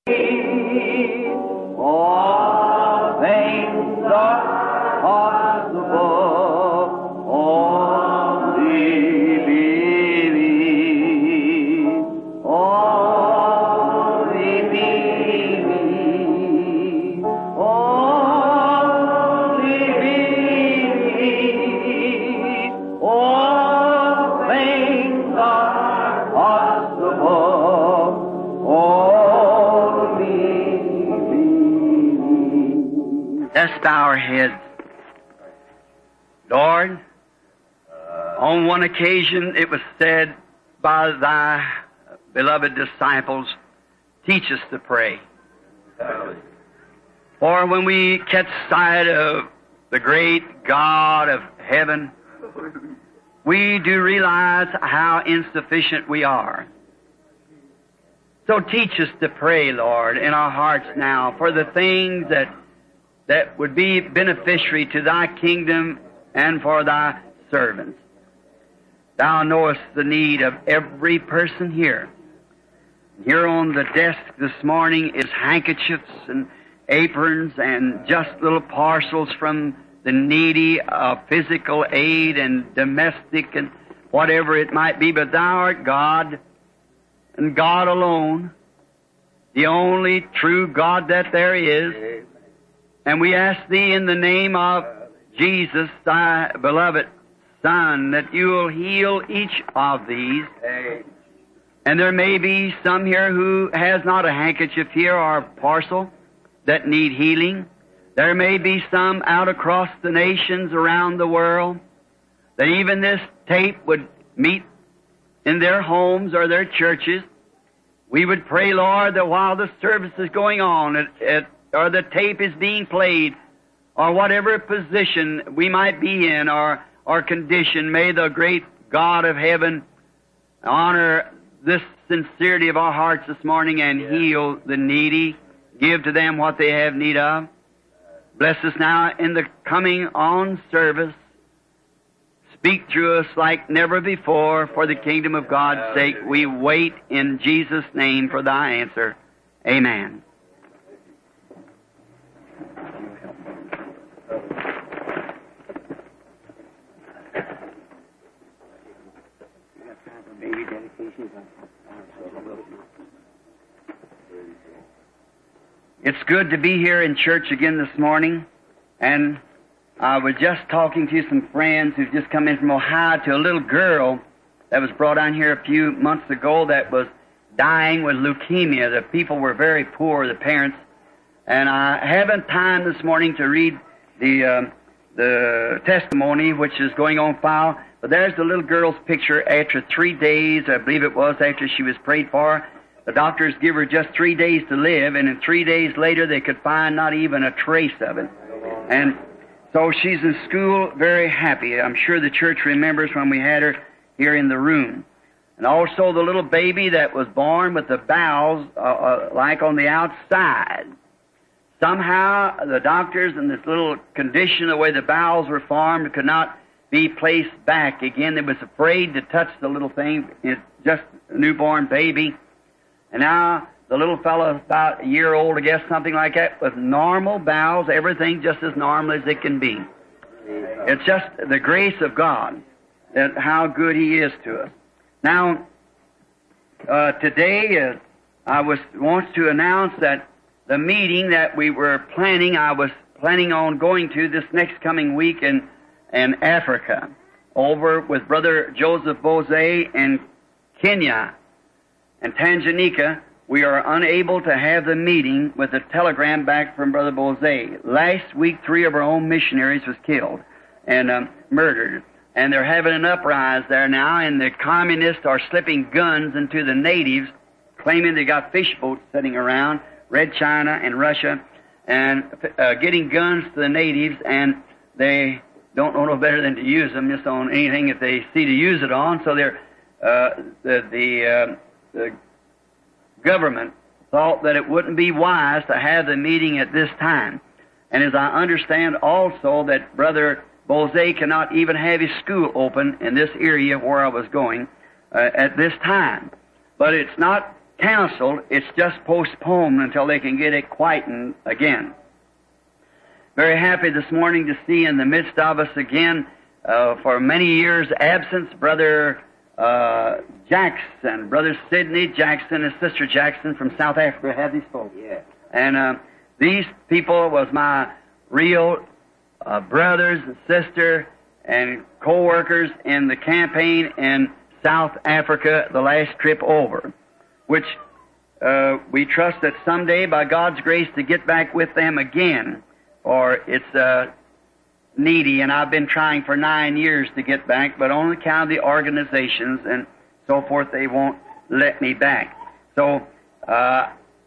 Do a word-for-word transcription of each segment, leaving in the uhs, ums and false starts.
All things are possible, only believe, only believe, only believe, all things are possible, only believe. Let's bow our heads. Lord, on one occasion it was said by thy beloved disciples, teach us to pray. For when we catch sight of the great God of heaven, we do realize how insufficient we are. So teach us to pray, Lord, in our hearts now for the things that that would be beneficiary to thy kingdom and for thy servants. Thou knowest the need of every person here. Here on the desk this morning is handkerchiefs and aprons and just little parcels from the needy of physical aid and domestic and whatever it might be. But thou art God, and God alone, the only true God that there is. And we ask Thee in the name of Jesus, Thy beloved Son, that You will heal each of these. And there may be some here who has not a handkerchief here or a parcel that need healing. There may be some out across the nations around the world that even this tape would meet in their homes or their churches. We would pray, Lord, that while the service is going on, it, it or the tape is being played, or whatever position we might be in, or, or condition, may the great God of heaven honor this sincerity of our hearts this morning and yeah. heal the needy, give to them what they have need of. Bless us now in the coming on service. Speak through us like never before for the kingdom of God's sake. We wait in Jesus' name for Thy answer. Amen. It's good to be here in church again this morning, and I was just talking to some friends who've just come in from Ohio to a little girl that was brought down here a few months ago that was dying with leukemia. The people were very poor, the parents, and I haven't time this morning to read the uh, the testimony which is going on file, but there's the little girl's picture after three days, I believe it was, after she was prayed for. The doctors give her just three days to live, and in three days later they could find not even a trace of it. And so she's in school very happy. I'm sure the church remembers when we had her here in the room. And also the little baby that was born with the bowels uh, uh, like on the outside. Somehow the doctors in this little condition, the way the bowels were formed, could not be placed back again. They was afraid to touch the little thing. It's just a newborn baby. And now the little fellow, about a year old, I guess, something like that, with normal bowels, everything just as normal as it can be. It's just the grace of God, that how good He is to us. Now, uh, today uh, I was wants to announce that the meeting that we were planning, I was planning on going to this next coming week in, in Africa, over with Brother Joseph Bose in Kenya and Tanganyika. We are unable to have the meeting with a telegram back from Brother Bose. Last week, three of our own missionaries was killed and um, murdered. And they're having an uprising there now, and the communists are slipping guns into the natives, claiming they got fish boats sitting around, Red China and Russia, and uh, getting guns to the natives, and they don't know no better than to use them just on anything that they see to use it on. So they're, uh, the, the, uh, the government thought that it wouldn't be wise to have the meeting at this time. And as I understand also that Brother Bose cannot even have his school open in this area where I was going uh, at this time. But it's not canceled. It's just postponed until they can get it quietened again. Very happy this morning to see in the midst of us again, uh, for many years' absence, Brother uh, Jackson, Brother Sidney Jackson and Sister Jackson from South Africa. Have these folks? Yeah. And uh, these people was my real uh, brothers and sister and co-workers in the campaign in South Africa the last trip over, which uh, we trust that someday, by God's grace, to get back with them again. Or it's uh, needy, and I've been trying for nine years to get back, but on account of the organizations and so forth, they won't let me back. So uh,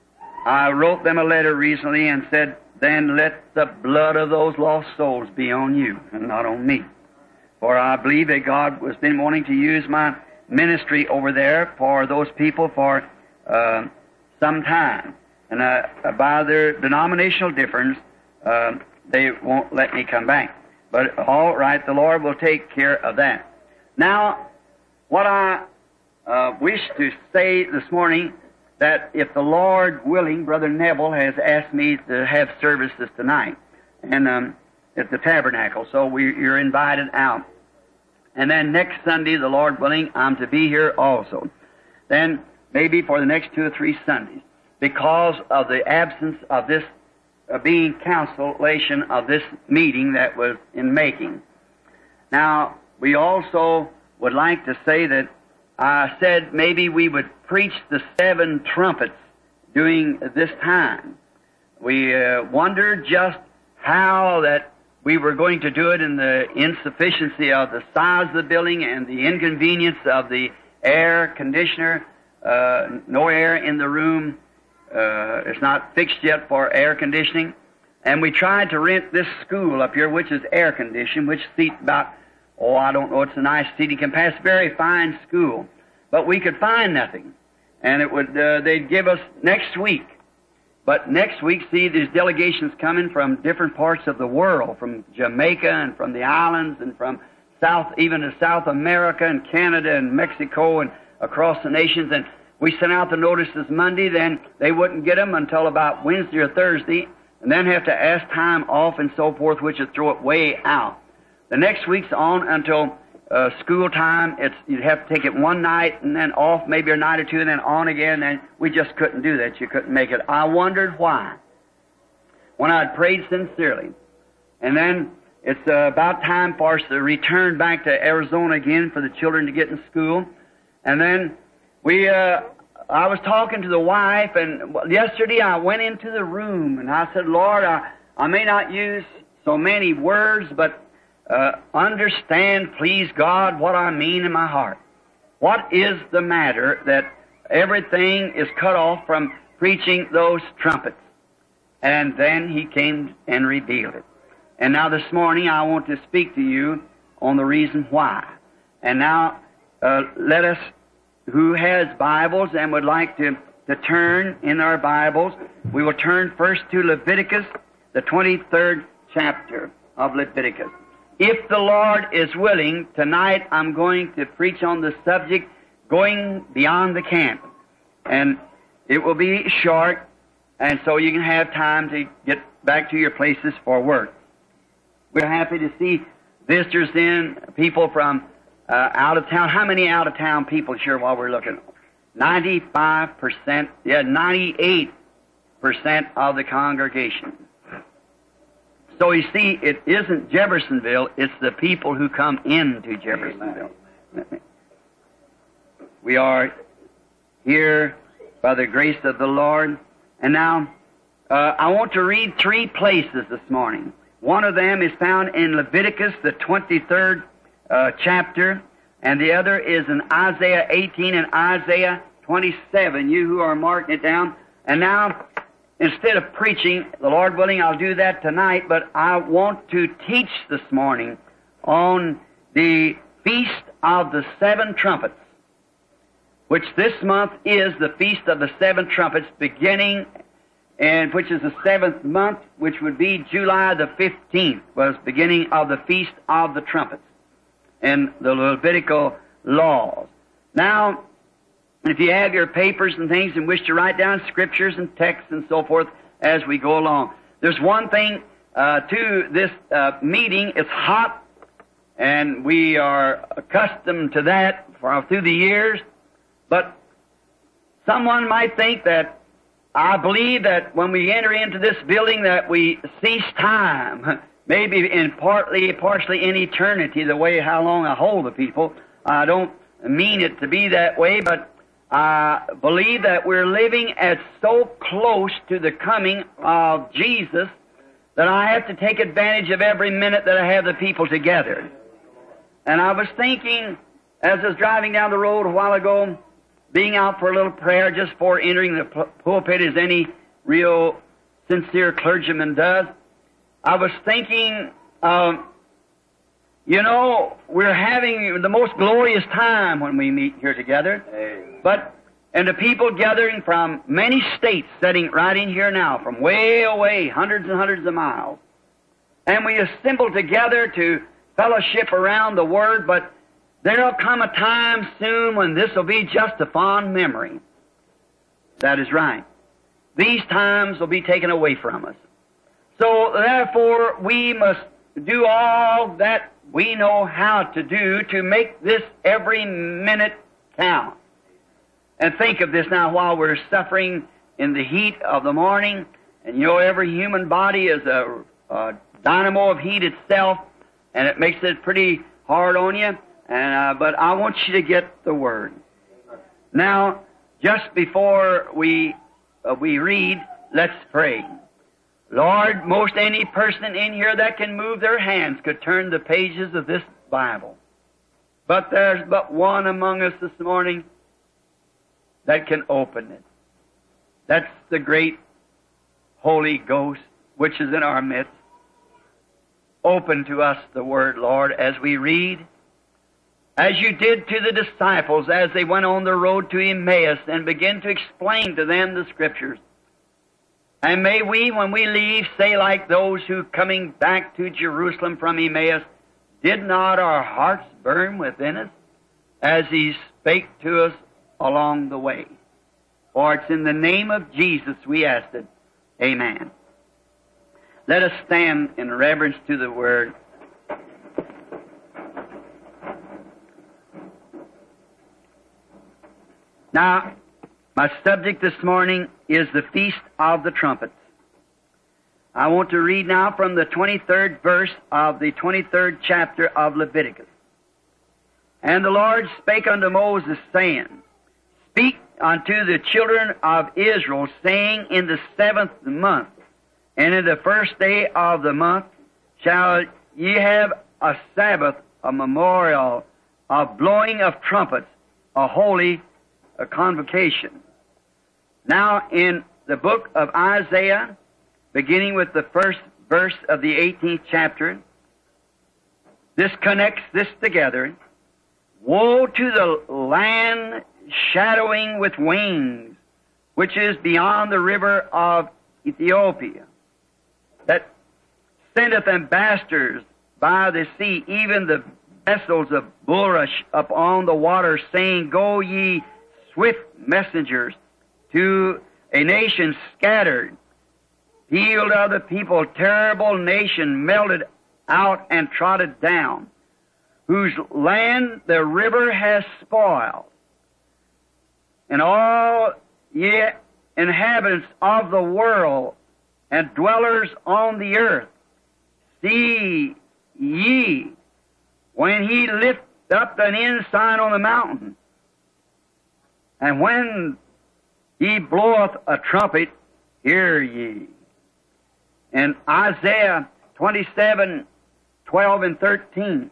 I wrote them a letter recently and said, then let the blood of those lost souls be on you and not on me. For I believe that God has been wanting to use my ministry over there for those people for uh, some time. And uh, by their denominational difference, Uh, they won't let me come back. But all right, the Lord will take care of that. Now, what I uh, wish to say this morning, that if the Lord willing, Brother Neville has asked me to have services tonight and um, at the tabernacle, so we, you're invited out. And then next Sunday, the Lord willing, I'm to be here also. Then maybe for the next two or three Sundays, because of the absence of this Uh, being cancellation of this meeting that was in making. Now, we also would like to say that I said maybe we would preach the seven trumpets during this time. We uh, wondered just how that we were going to do it in the insufficiency of the size of the building and the inconvenience of the air conditioner, uh, no air in the room. Uh, it's not fixed yet for air conditioning. And we tried to rent this school up here, which is air conditioned, which seats about, oh, I don't know, it's a nice seating capacity, very fine school. But we could find nothing. And it would, uh, they'd give us next week. But next week, see, there's delegations coming from different parts of the world, from Jamaica and from the islands and from South, even to South America and Canada and Mexico and across the nations. And we sent out the notices Monday, then they wouldn't get them until about Wednesday or Thursday, and then have to ask time off and so forth, which would throw it way out. The next week's on until uh, school time. It's, you'd have to take it one night and then off maybe a night or two and then on again, and we just couldn't do that. You couldn't make it. I wondered why, when I'd prayed sincerely. And then it's uh, about time for us to return back to Arizona again for the children to get in school. And then We, uh, I was talking to the wife, and yesterday I went into the room, and I said, Lord, I, I may not use so many words, but uh, understand, please God, what I mean in my heart. What is the matter that everything is cut off from preaching those trumpets? And then He came and revealed it. And now this morning I want to speak to you on the reason why. And now uh, let us, who has Bibles and would like to, to turn in our Bibles, we will turn first to Leviticus, the twenty-third chapter of Leviticus. If the Lord is willing, tonight I'm going to preach on the subject, going beyond the camp. And it will be short, and so you can have time to get back to your places for work. We're happy to see visitors in, people from Uh, out of town. How many out of town people here while we're looking? ninety-five percent, yeah, ninety-eight percent of the congregation. So you see, it isn't Jeffersonville, it's the people who come into Jeffersonville. We are here by the grace of the Lord. And now, uh, I want to read three places this morning. One of them is found in Leviticus, the twenty-third Uh, chapter, and the other is in Isaiah eighteen and Isaiah twenty-seven, you who are marking it down. And now, instead of preaching, the Lord willing, I'll do that tonight, but I want to teach this morning on the Feast of the Seven Trumpets, which this month is the Feast of the Seven Trumpets, beginning, and which is the seventh month, which would be July the fifteenth, was beginning of the Feast of the Trumpets and the Levitical laws. Now, And if you have your papers and things and wish to write down scriptures and texts and so forth as we go along. There's one thing uh, to this uh, meeting. It's hot, and we are accustomed to that for, through the years. But someone might think that I believe that when we enter into this building that we cease time, maybe in partly, partially in eternity, the way how long I hold the people. I don't mean it to be that way, but I believe that we're living as so close to the coming of Jesus that I have to take advantage of every minute that I have the people together. And I was thinking, as I was driving down the road a while ago, being out for a little prayer just before entering the pulpit, as any real sincere clergyman does, I was thinking, um, you know, we're having the most glorious time when we meet here together. Amen. But, and the people gathering from many states sitting right in here now, from way away, hundreds and hundreds of miles. And we assemble together to fellowship around the Word, but there'll come a time soon when this will be just a fond memory. That is right. These times will be taken away from us. So, therefore, we must do all that we know how to do to make this every minute count. And think of this now while we're suffering in the heat of the morning, and you know every human body is a, a dynamo of heat itself, and it makes it pretty hard on you. And uh, but I want you to get the Word. Now, just before we uh, we read, let's pray. Lord, most any person in here that can move their hands could turn the pages of this Bible. But there's but one among us this morning that can open it. That's the great Holy Ghost which is in our midst. Open to us the Word, Lord, as we read, as you did to the disciples as they went on the road to Emmaus and began to explain to them the Scriptures. And may we, when we leave, say like those who, coming back to Jerusalem from Emmaus, did not our hearts burn within us as He spake to us along the way? For it's in the name of Jesus we ask it. Amen. Let us stand in reverence to the Word. Now, my subject this morning is the Feast of the Trumpets. I want to read now from the twenty-third verse of the twenty-third chapter of Leviticus. And the Lord spake unto Moses, saying, Speak unto the children of Israel, saying, In the seventh month, and in the first day of the month, shall ye have a Sabbath, a memorial, a blowing of trumpets, a holy a convocation. Now, in the book of Isaiah, beginning with the first verse of the eighteenth chapter, this connects this together. Woe to the land shadowing with wings, which is beyond the river of Ethiopia, that sendeth ambassadors by the sea, even the vessels of bulrush upon the water, saying, Go ye swift messengers to a nation scattered, healed of the people, terrible nation, melted out and trodden down, whose land the river has spoiled. And all ye inhabitants of the world and dwellers on the earth, see ye when he lift up an ensign on the mountain, and when he bloweth a trumpet, hear ye. In Isaiah twenty-seven, twelve and thirteen,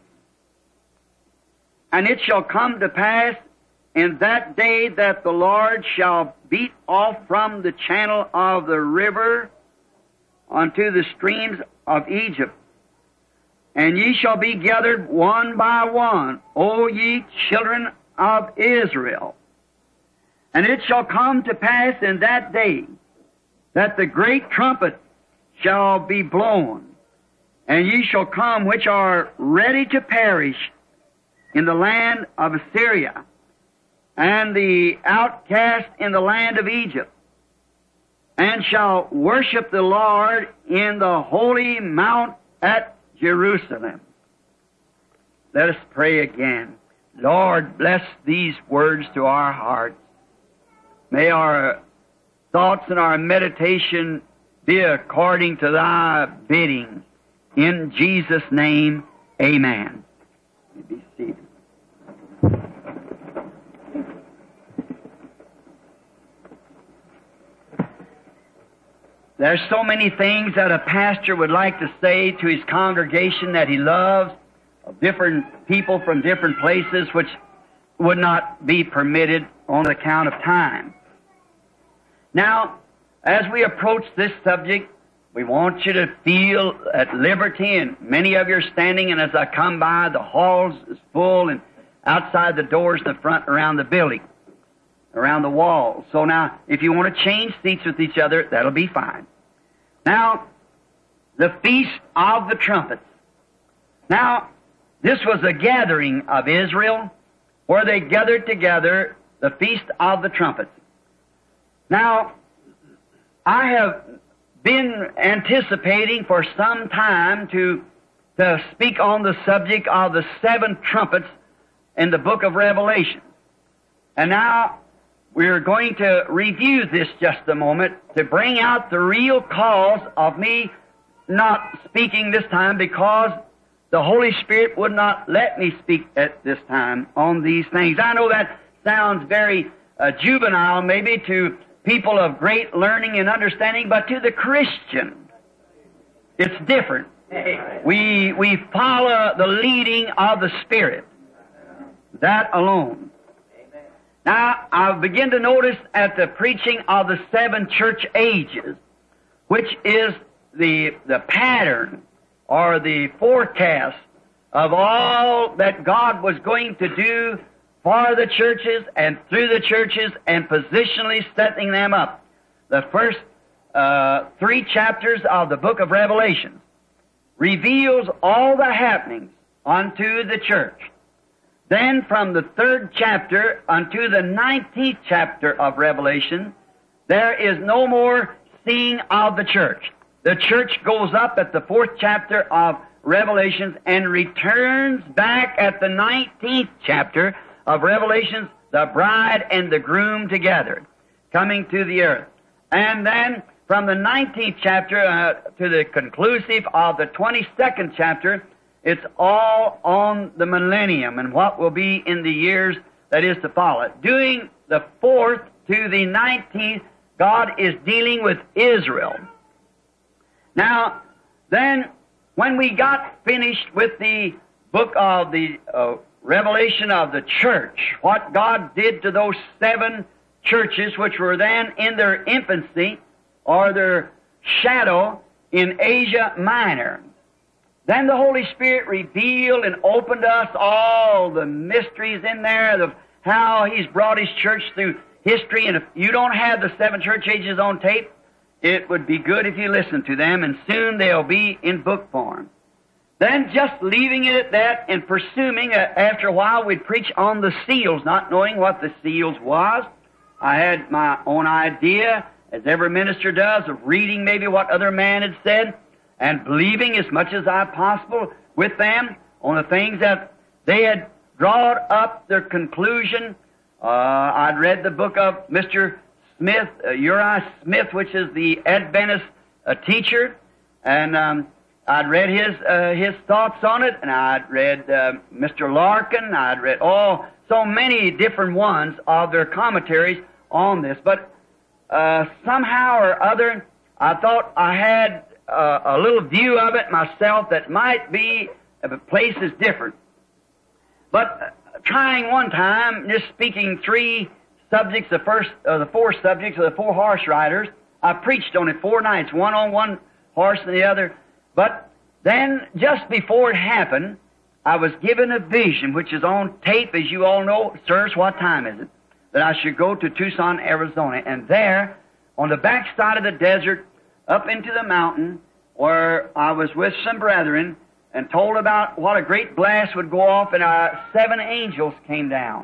And it shall come to pass in that day that the Lord shall beat off from the channel of the river unto the streams of Egypt, and ye shall be gathered one by one, O ye children of Israel. And it shall come to pass in that day that the great trumpet shall be blown, and ye shall come which are ready to perish in the land of Assyria, and the outcast in the land of Egypt, and shall worship the Lord in the holy mount at Jerusalem. Let us pray again. Lord, bless these words to our hearts. May our thoughts and our meditation be according to Thy bidding. In Jesus' name, amen. You be seated. There's so many things that a pastor would like to say to his congregation that he loves, of different people from different places, which would not be permitted on account of time. Now, as we approach this subject, we want you to feel at liberty, and many of you are standing, and as I come by, the halls is full, and outside the doors in the front around the building, around the walls. So now, if you want to change seats with each other, that'll be fine. Now, the Feast of the Trumpets. Now, this was a gathering of Israel where they gathered together, the Feast of the Trumpets. Now, I have been anticipating for some time to, to speak on the subject of the seven trumpets in the book of Revelation. And now we're going to review this just a moment to bring out the real cause of me not speaking this time, because the Holy Spirit would not let me speak at this time on these things. I know that sounds very uh, juvenile maybe to people of great learning and understanding, but to the Christian, it's different. We, we follow the leading of the Spirit. That alone. Now, I begin to notice at the preaching of the seven church ages, which is the, the pattern or the forecast of all that God was going to do for the churches and through the churches and positionally setting them up. The first uh, three chapters of the book of Revelation reveals all the happenings unto the church. Then from the third chapter unto the nineteenth chapter of Revelation, there is no more seeing of the church. The church goes up at the fourth chapter of Revelations and returns back at the nineteenth chapter of Revelations, the bride and the groom together, coming to the earth. And then from the nineteenth chapter uh, to the conclusive of the twenty-second chapter, it's all on the millennium and what will be in the years that is to follow. Doing the fourth to the nineteenth, God is dealing with Israel. Now, then, when we got finished with the book of the uh, Revelation of the church, what God did to those seven churches which were then in their infancy or their shadow in Asia Minor, then the Holy Spirit revealed and opened us all the mysteries in there of how He's brought His church through history. And if you don't have the seven church ages on tape, it would be good if you listen to them, and soon they'll be in book form. Then just leaving it at that and pursuing, uh, after a while we'd preach on the seals, not knowing what the seals was. I had my own idea, as every minister does, of reading maybe what other man had said, and believing as much as I possible with them on the things that they had drawn up their conclusion. Uh, I'd read the book of Mister Smith, uh, Uriah Smith, which is the Adventist uh, teacher, and um, I'd read his uh, his thoughts on it, and I'd read uh, Mister Larkin. I'd read all so many different ones of their commentaries on this, but uh, somehow or other, I thought I had Uh, a little view of it myself that might be if a place is different. But uh, trying one time, just speaking three subjects, the first, uh, the four subjects of the four horse riders, I preached on it four nights, one on one horse and the other. But then, just before it happened, I was given a vision, which is on tape, as you all know. Sirs, what time is it? That I should go to Tucson, Arizona. And there, on the backside of the desert, up into the mountain, where I was with some brethren and told about what a great blast would go off, and uh, seven angels came down.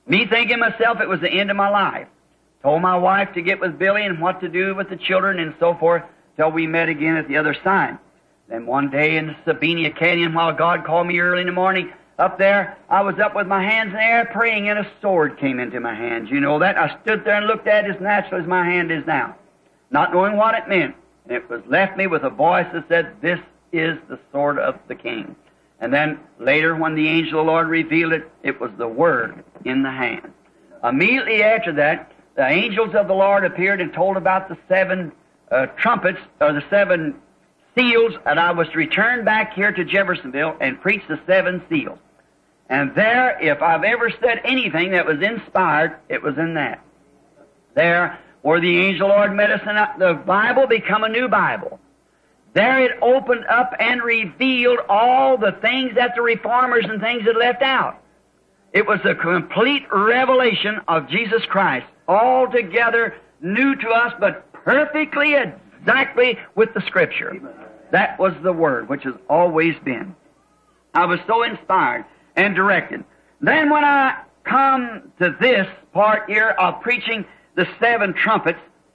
Me thinking myself it was the end of my life. Told my wife to get with Billy and what to do with the children and so forth till we met again at the other side. Then one day in the Sabina Canyon, while God called me early in the morning, up there, I was up with my hands in the air praying, and a sword came into my hands. You know that? I stood there and looked at it as natural as my hand is now, not knowing what it meant. And it was left me with a voice that said, "This is the sword of the King." And then later, when the angel of the Lord revealed it, it was the Word in the hand. Immediately after that, the angels of the Lord appeared and told about the seven uh, trumpets, or the seven seals, and I was to return back here to Jeffersonville and preach the seven seals. And there, if I've ever said anything that was inspired, it was in that. There, where the angel Lord met us, and the Bible become a new Bible. There it opened up and revealed all the things that the reformers and things had left out. It was a complete revelation of Jesus Christ, altogether new to us, but perfectly, exactly with the Scripture. That was the Word, which has always been. I was so inspired and directed. Then when I come to this part here of preaching the seven trumpets,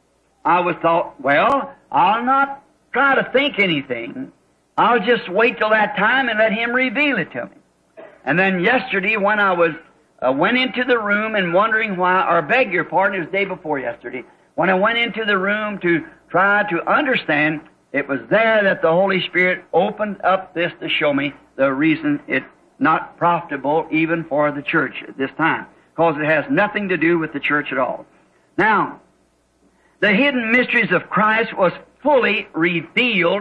I was thought, well, I'll not try to think anything. I'll just wait till that time and let Him reveal it to me. And then yesterday when I was uh, went into the room and wondering why, or beg your pardon, it was the day before yesterday, when I went into the room to try to understand, it was there that the Holy Spirit opened up this to show me the reason it's not profitable even for the church at this time, because it has nothing to do with the church at all. Now, the hidden mysteries of Christ was fully revealed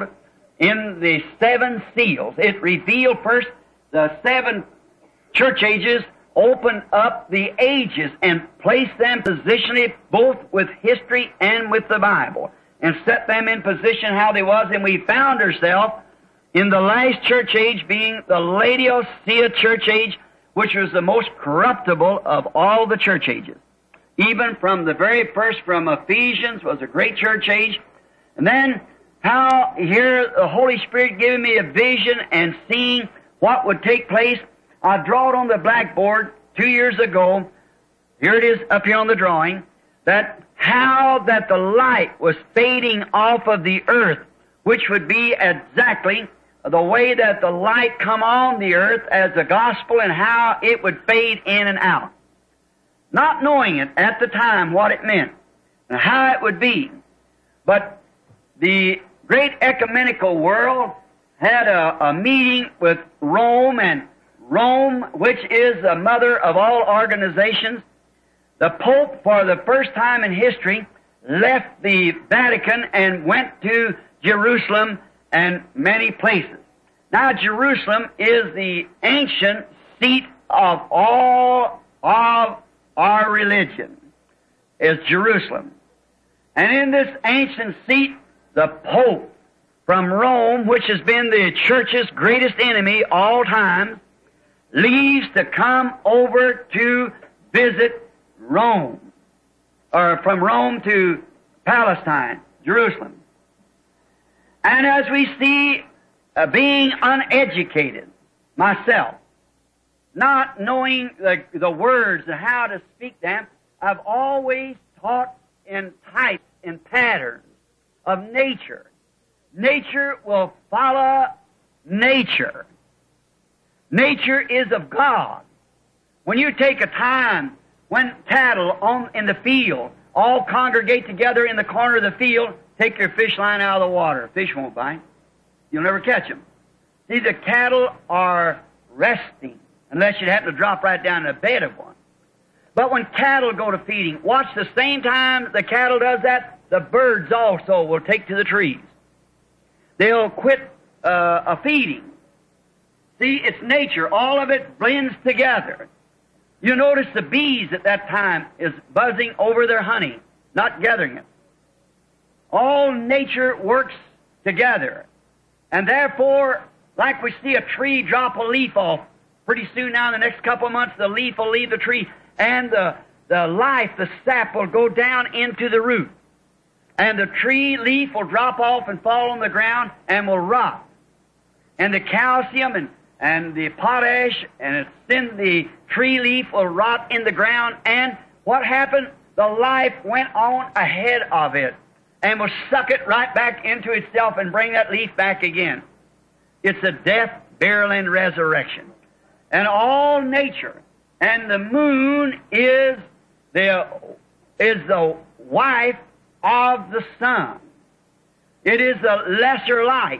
in the seven seals. It revealed first the seven church ages, opened up the ages and placed them positionally both with history and with the Bible, and set them in position how they was, and we found ourselves in the last church age being the Laodicea church age, which was the most corruptible of all the church ages. Even from the very first, from Ephesians, was a great church age. And then how here the Holy Spirit giving me a vision and seeing what would take place. I draw it on the blackboard two years ago. Here it is up here on the drawing. That how that the light was fading off of the earth, which would be exactly the way that the light come on the earth as the gospel, and how it would fade in and out. Not knowing it at the time what it meant and how it would be. But the great ecumenical world had a, a meeting with Rome, and Rome, which is the mother of all organizations, the Pope, for the first time in history, left the Vatican and went to Jerusalem and many places. Now, Jerusalem is the ancient seat of all of our religion, is Jerusalem. And in this ancient seat, the Pope from Rome, which has been the church's greatest enemy all times, leaves to come over to visit Rome, or from Rome to Palestine, Jerusalem. And as we see, uh, being uneducated, myself, not knowing the, the words and how to speak them, I've always taught in types and patterns of nature. Nature will follow nature. Nature is of God. When you take a time when cattle on in the field all congregate together in the corner of the field, take your fish line out of the water. Fish won't bite. You'll never catch them. See, the cattle are resting, unless you happen to drop right down in a bed of one. But when cattle go to feeding, watch the same time the cattle does that, the birds also will take to the trees. They'll quit uh, a feeding. See, it's nature. All of it blends together. You notice the bees at that time is buzzing over their honey, not gathering it. All nature works together. And therefore, like we see a tree drop a leaf off, pretty soon now in the next couple of months, the leaf will leave the tree, and the, the life, the sap, will go down into the root. And the tree leaf will drop off and fall on the ground and will rot. And the calcium and, and the potash and it's in the tree leaf will rot in the ground, and what happened? The life went on ahead of it and will suck it right back into itself and bring that leaf back again. It's a death, burial, and resurrection. And all nature. And the moon is the, is the wife of the sun. It is the lesser light.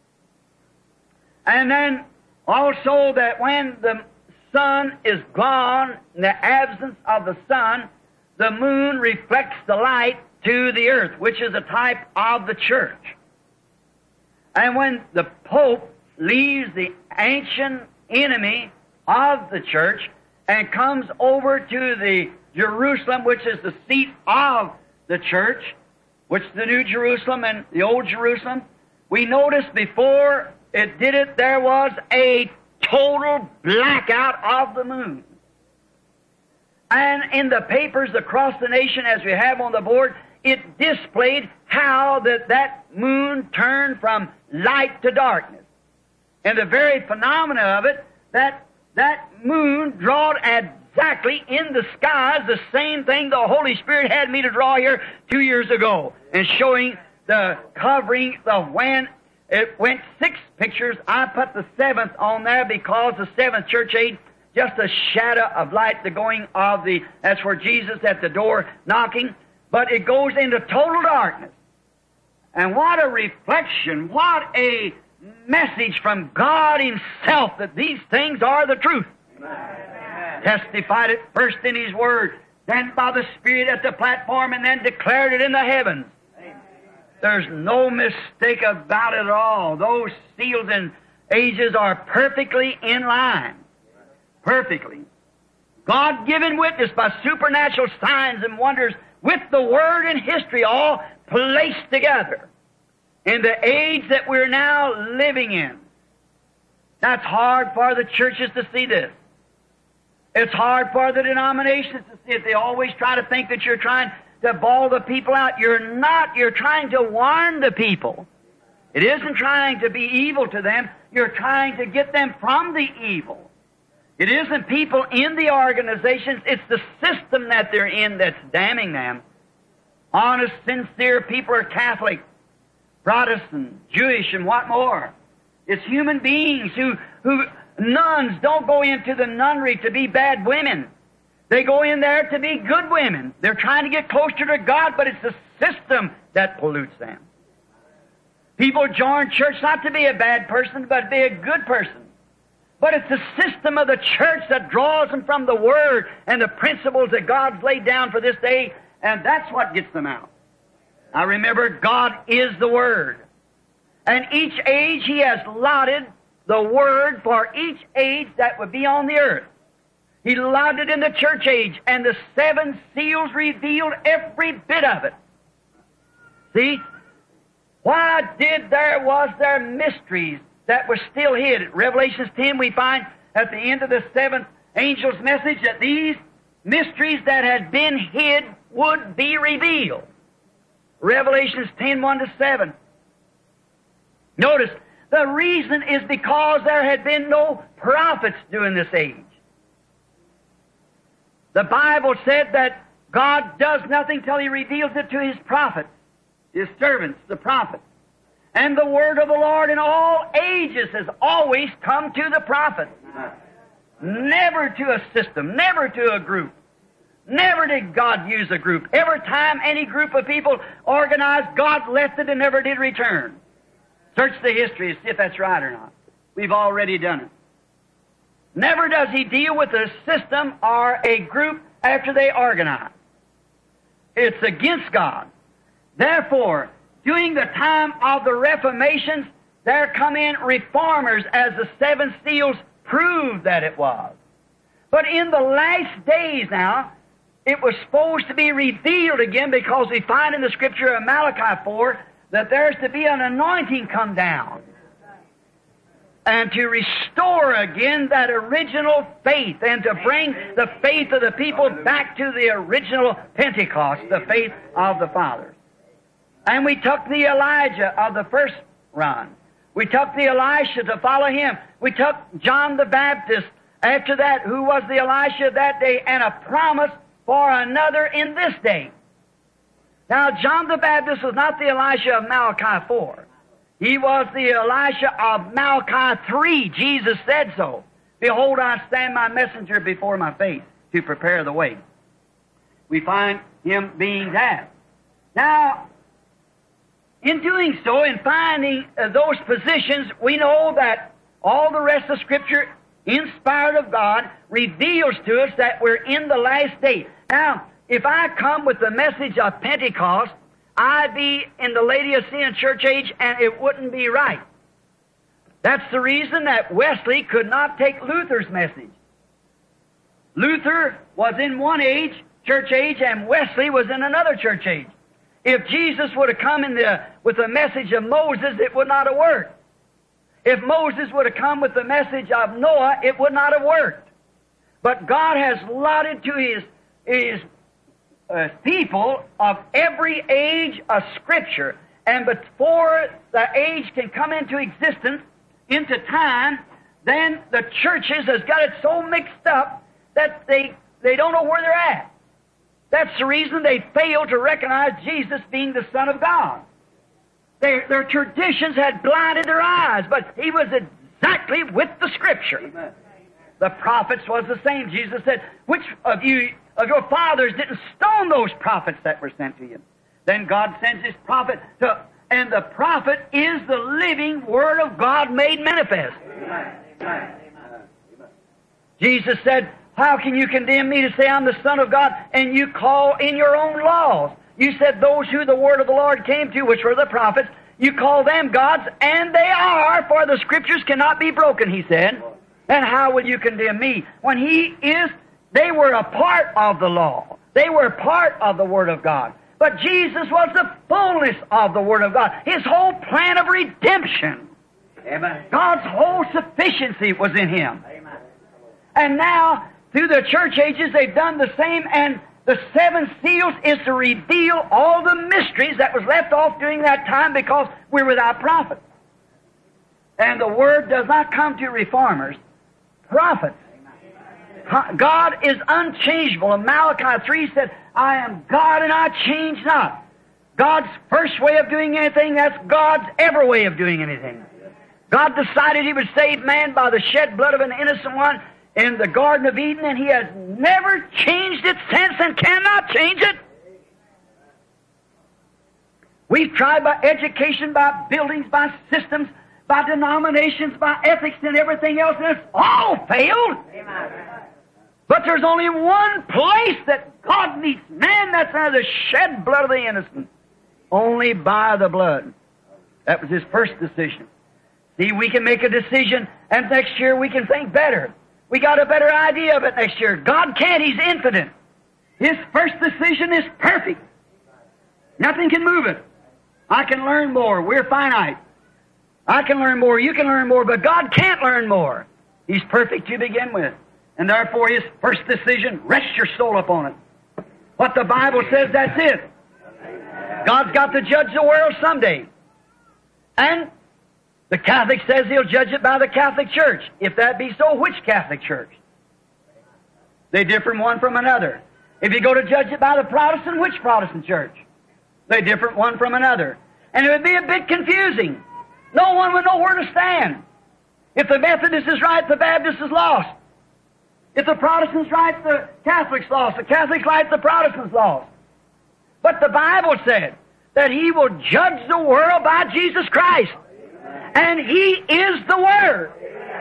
And then also that when the sun is gone, in the absence of the sun, the moon reflects the light to the earth, which is a type of the church. And when the Pope leaves the ancient enemy of the church and comes over to the Jerusalem, which is the seat of the church, which is the New Jerusalem and the Old Jerusalem, we notice before it did it, there was a total blackout of the moon. And in the papers across the nation, as we have on the board, it displayed how that, that moon turned from light to darkness. And the very phenomena of it, that that moon drawed exactly in the skies the same thing the Holy Spirit had me to draw here two years ago, and showing the covering of when it went six pictures. I put the seventh on there because the seventh church age, just a shadow of light, the going of the, that's where Jesus at the door knocking, but it goes into total darkness. And what a reflection, what a message from God Himself that these things are the truth. Amen. Testified it first in His Word, then by the Spirit at the platform, and then declared it in the heavens. Amen. There's no mistake about it at all. Those seals and ages are perfectly in line. Perfectly. God-given witness by supernatural signs and wonders with the Word and history all placed together in the age that we're now living in. That's hard for the churches to see this. It's hard for the denominations to see it. They always try to think that you're trying to bawl the people out. You're not. You're trying to warn the people. It isn't trying to be evil to them. You're trying to get them from the evil. It isn't people in the organizations. It's the system that they're in that's damning them. Honest, sincere people are Catholic, Protestant, Jewish, and what more. It's human beings who, who, nuns don't go into the nunnery to be bad women. They go in there to be good women. They're trying to get closer to God, but it's the system that pollutes them. People join church not to be a bad person, but to be a good person. But it's the system of the church that draws them from the Word and the principles that God's laid down for this day, and that's what gets them out. Now remember, God is the Word. And each age He has allotted the Word for each age that would be on the earth. He allotted it in the church age, and the seven seals revealed every bit of it. See? Why did there was there mysteries that were still hid? At Revelation ten we find at the end of the seventh angel's message that these mysteries that had been hid would be revealed. Revelation ten, one to seven. Notice, the reason is because there had been no prophets during this age. The Bible said that God does nothing till He reveals it to His prophets, His servants, the prophets. And the word of the Lord in all ages has always come to the prophets. Never to a system, never to a group. Never did God use a group. Every time any group of people organized, God left it and never did return. Search the history to see if that's right or not. We've already done it. Never does He deal with a system or a group after they organize. It's against God. Therefore, during the time of the Reformations, there come in reformers as the seven seals proved that it was. But in the last days now, it was supposed to be revealed again, because we find in the Scripture of Malachi four that there's to be an anointing come down and to restore again that original faith and to bring the faith of the people back to the original Pentecost, the faith of the fathers. And we took the Elijah of the first run. We took the Elisha to follow him. We took John the Baptist After that, who was the Elisha of that day, and a promise for another in this day. Now, John the Baptist was not the Elisha of Malachi four. He was the Elisha of Malachi three. Jesus said so. Behold, I stand my messenger before my face to prepare the way. We find him being that. Now, in doing so, in finding uh, those positions, we know that all the rest of Scripture, inspired of God, reveals to us that we're in the last day. Now, if I come with the message of Pentecost, I'd be in the Laodicean church age, and it wouldn't be right. That's the reason that Wesley could not take Luther's message. Luther was in one age, church age, and Wesley was in another church age. If Jesus would have come in the, with the message of Moses, it would not have worked. If Moses would have come with the message of Noah, it would not have worked. But God has allotted to His, His uh, people of every age of Scripture, and before the age can come into existence, into time, then the churches has got it so mixed up that they, they don't know where they're at. That's the reason they fail to recognize Jesus being the Son of God. Their, their traditions had blinded their eyes, but He was exactly with the Scripture. Amen. The prophets was the same. Jesus said, which of you, of your fathers, didn't stone those prophets that were sent to you? Then God sends His prophet to, and the prophet is the living Word of God made manifest. Amen. Amen. Jesus said, how can you condemn me to say I'm the Son of God, and you call in your own laws? You said those who the word of the Lord came to, which were the prophets, you call them gods, and they are, for the Scriptures cannot be broken, He said. And how will you condemn me? When He is, they were a part of the law. They were part of the Word of God. But Jesus was the fullness of the Word of God. His whole plan of redemption. Amen. God's whole sufficiency was in Him. Amen. And now, through the church ages, they've done the same, and the seven seals is to reveal all the mysteries that was left off during that time because we're without prophets. And the Word does not come to reformers, prophets. God is unchangeable. And Malachi three said, I am God and I change not. God's first way of doing anything, that's God's ever way of doing anything. God decided He would save man by the shed blood of an innocent one in the Garden of Eden, and He has never changed it since and cannot change it. We've tried by education, by buildings, by systems, by denominations, by ethics and everything else, and it's all failed. Amen. But there's only one place that God meets man, that's under the shed blood of the innocent. Only by the blood. That was His first decision. See, we can make a decision, and next year we can think better. We got a better idea of it next year. God can't. He's infinite. His first decision is perfect. Nothing can move it. I can learn more. We're finite. I can learn more. You can learn more. But God can't learn more. He's perfect to begin with. And therefore, His first decision, rest your soul upon it. What the Bible says, that's it. God's got to judge the world someday. And the Catholic says He'll judge it by the Catholic Church. If that be so, which Catholic Church? They differ one from another. If you go to judge it by the Protestant, which Protestant church? They differ one from another. And it would be a bit confusing. No one would know where to stand. If the Methodist is right, the Baptist is lost. If the Protestant's right, the Catholic's lost. The Catholic's right, the Protestant's lost. But the Bible said that He will judge the world by Jesus Christ. And He is the Word.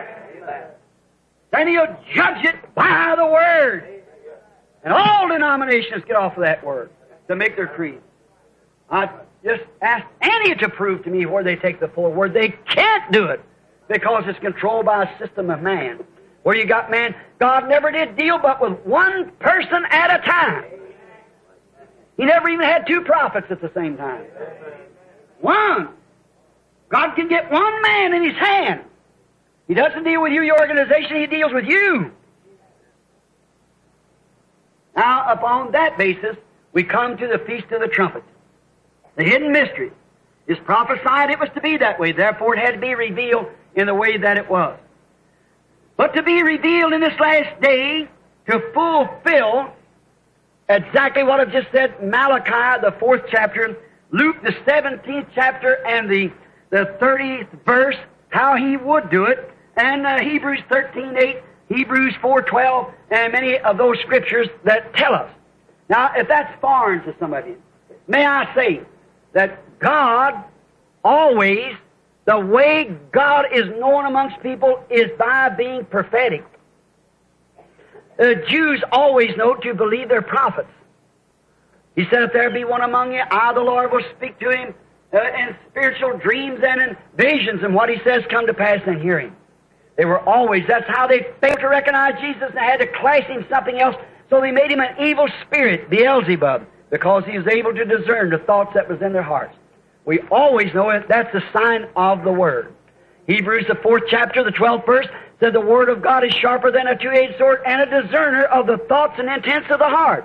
Then He'll judge it by the Word. And all denominations get off of that Word to make their creed. I just asked any to prove to me where they take the full Word. They can't do it because it's controlled by a system of man. Where you got man, God never did deal but with one person at a time. He never even had two prophets at the same time. One. God can get one man in His hand. He doesn't deal with you, your organization, He deals with you. Now, upon that basis, we come to the Feast of the Trumpets. The hidden mystery is prophesied it was to be that way. Therefore, it had to be revealed in the way that it was. but to be revealed in this last day to fulfill exactly what I've just said, Malachi, the fourth chapter, Luke, the seventeenth chapter, and the, the thirtieth verse, how He would do it, and uh, Hebrews thirteen eight, Hebrews four twelve, and many of those scriptures that tell us. Now, if that's foreign to somebody, may I say that God always, the way God is known amongst people is by being prophetic. The Jews always know to believe their prophets. He said, if there be one among you, I, the Lord, will speak to him uh, in spiritual dreams and in visions, and what He says come to pass and hear Him. They were always, that's how they failed to recognize Jesus, and they had to class Him something else, so they made Him an evil spirit, Beelzebub, because He was able to discern the thoughts that was in their hearts. We always know it. That's a sign of the Word. Hebrews, the fourth chapter, the twelfth verse, said the Word of God is sharper than a two-edged sword and a discerner of the thoughts and intents of the heart.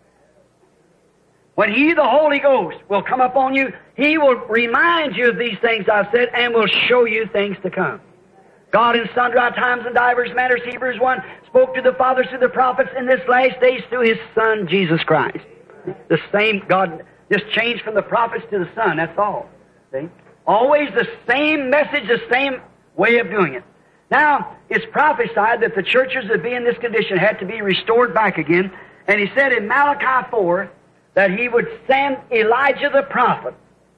When He, the Holy Ghost, will come upon you, He will remind you of these things I've said and will show you things to come. God in sundry times and divers manners, Hebrews one, spoke to the fathers through the prophets in this last days through His Son, Jesus Christ. The same God just changed from the prophets to the Son, that's all. See? Always the same message, the same way of doing it. Now, it's prophesied that the churches that be in this condition had to be restored back again. And He said in Malachi four that He would send Elijah the prophet